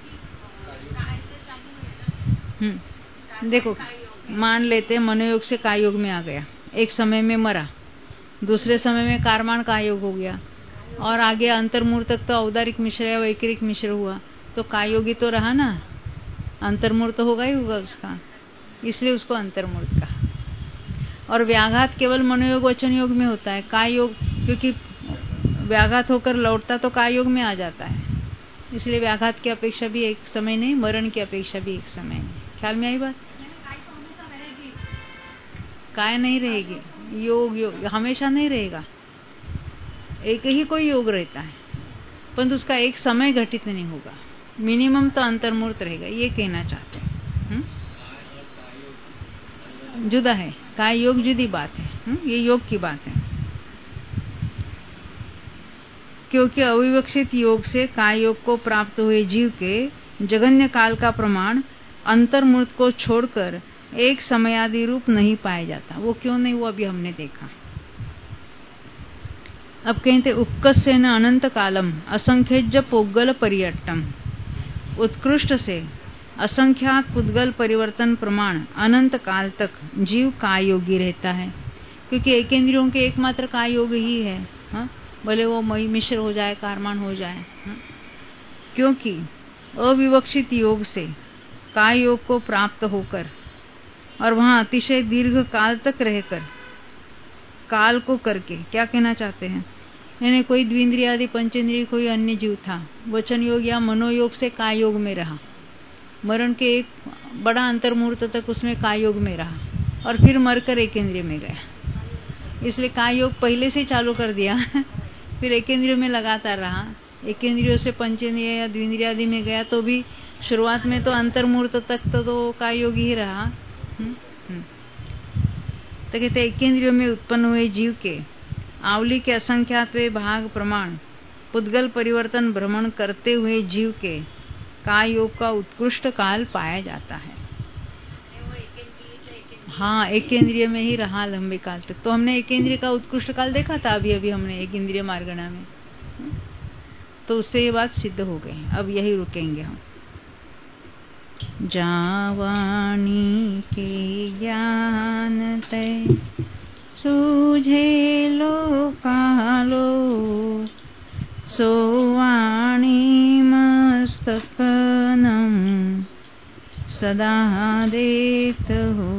हम्म देखो, मान लेते मनोयोग से काय योग में आ गया, एक समय में मरा, दूसरे समय में कारमान काय योग हो गया, और आगे अंतर्मुहूर्त तक तो औदारिक मिश्र या वैकरिक मिश्र हुआ, तो काय योगी तो रहा ना, अंतर्मुहूर्त होगा ही होगा उसका, इसलिए उसको अंतर्मुहूर्त कहा। और व्याघात केवल मनोयोग वचन योग में होता है, काय योग क्योंकि व्याघात होकर लौटता तो काय योग में आ जाता है, इसलिए व्याघात की अपेक्षा भी एक समय नहीं, मरण की अपेक्षा भी एक समय नहीं। ख्याल में आई बात। काय नहीं रहेगी, योग योग हमेशा नहीं रहेगा, एक ही कोई योग रहता है, परंतु उसका एक समय घटित नहीं होगा, मिनिमम तो अंतर्मुहूर्त रहेगा, ये कहना चाहते हैं। जुदा है, काय योग जुदी बात है, हुँ? ये योग की बात है। क्योंकि अविवक्षित योग से काय योग को प्राप्त हुए जीव के जघन्य काल का प्रमाण अंतर्मुहूर्त को छोड़कर एक समयादि रूप नहीं पाया जाता। वो क्यों नहीं, वो अभी हमने देखा। अब कहते उत्कर्षेण अनंत कालम असंख्यज पुद्गल परियट्टम, उत्कृष्ट से असंख्यात पुद्गल परिवर्तन प्रमाण अनंत काल तक जीव काय योगी रहता है, क्योंकि एक इंद्रियों के एकमात्र काय योग ही है, हा? भले वो मई मिश्र हो जाए, कारमान हो जाए, हा? क्योंकि अविवक्षित योग से काय योग को प्राप्त होकर और वहां अतिशय दीर्घ काल तक रहकर काल को करके, क्या कहना चाहते हैं, यानी कोई द्विंद्रिय आदि पंचेंद्रिय कोई अन्य जीव था, वचन योग या मनोयोग से काय योग में रहा, मरण के एक बड़ा अंतर्मुहूर्त तक उसमें काय योग में रहा और फिर मरकर एक इंद्रिय में गया, इसलिए काय योग पहले से चालू कर दिया फिर एक इंद्रिय में लगातार रहा, एक इंद्रियों से पंचेंद्रिय या द्विंद्रिय आदि में गया तो भी शुरुआत में तो अंतर्मुहूर्त तक तो, तो काय योगी ही रहा। हुँ? हुँ? तो कहते एक इंद्रियों में उत्पन्न हुए जीव के आवली के असंख्यातवे भाग प्रमाण पुद्गल परिवर्तन भ्रमण करते हुए जीव के काय योग का उत्कृष्ट काल पाया जाता है। हाँ, एक इंद्रिय में ही रहा लंबे काल तक, तो हमने एक इंद्रिय का उत्कृष्ट काल देखा था अभी अभी हमने एक इंद्रिय मार्गणा में, तो उससे ये बात सिद्ध हो गई। अब यही रुकेंगे हम। जावाणी के ज्ञान तय सूझे लो कालो सोवाणी सपनम सदा देखत हो।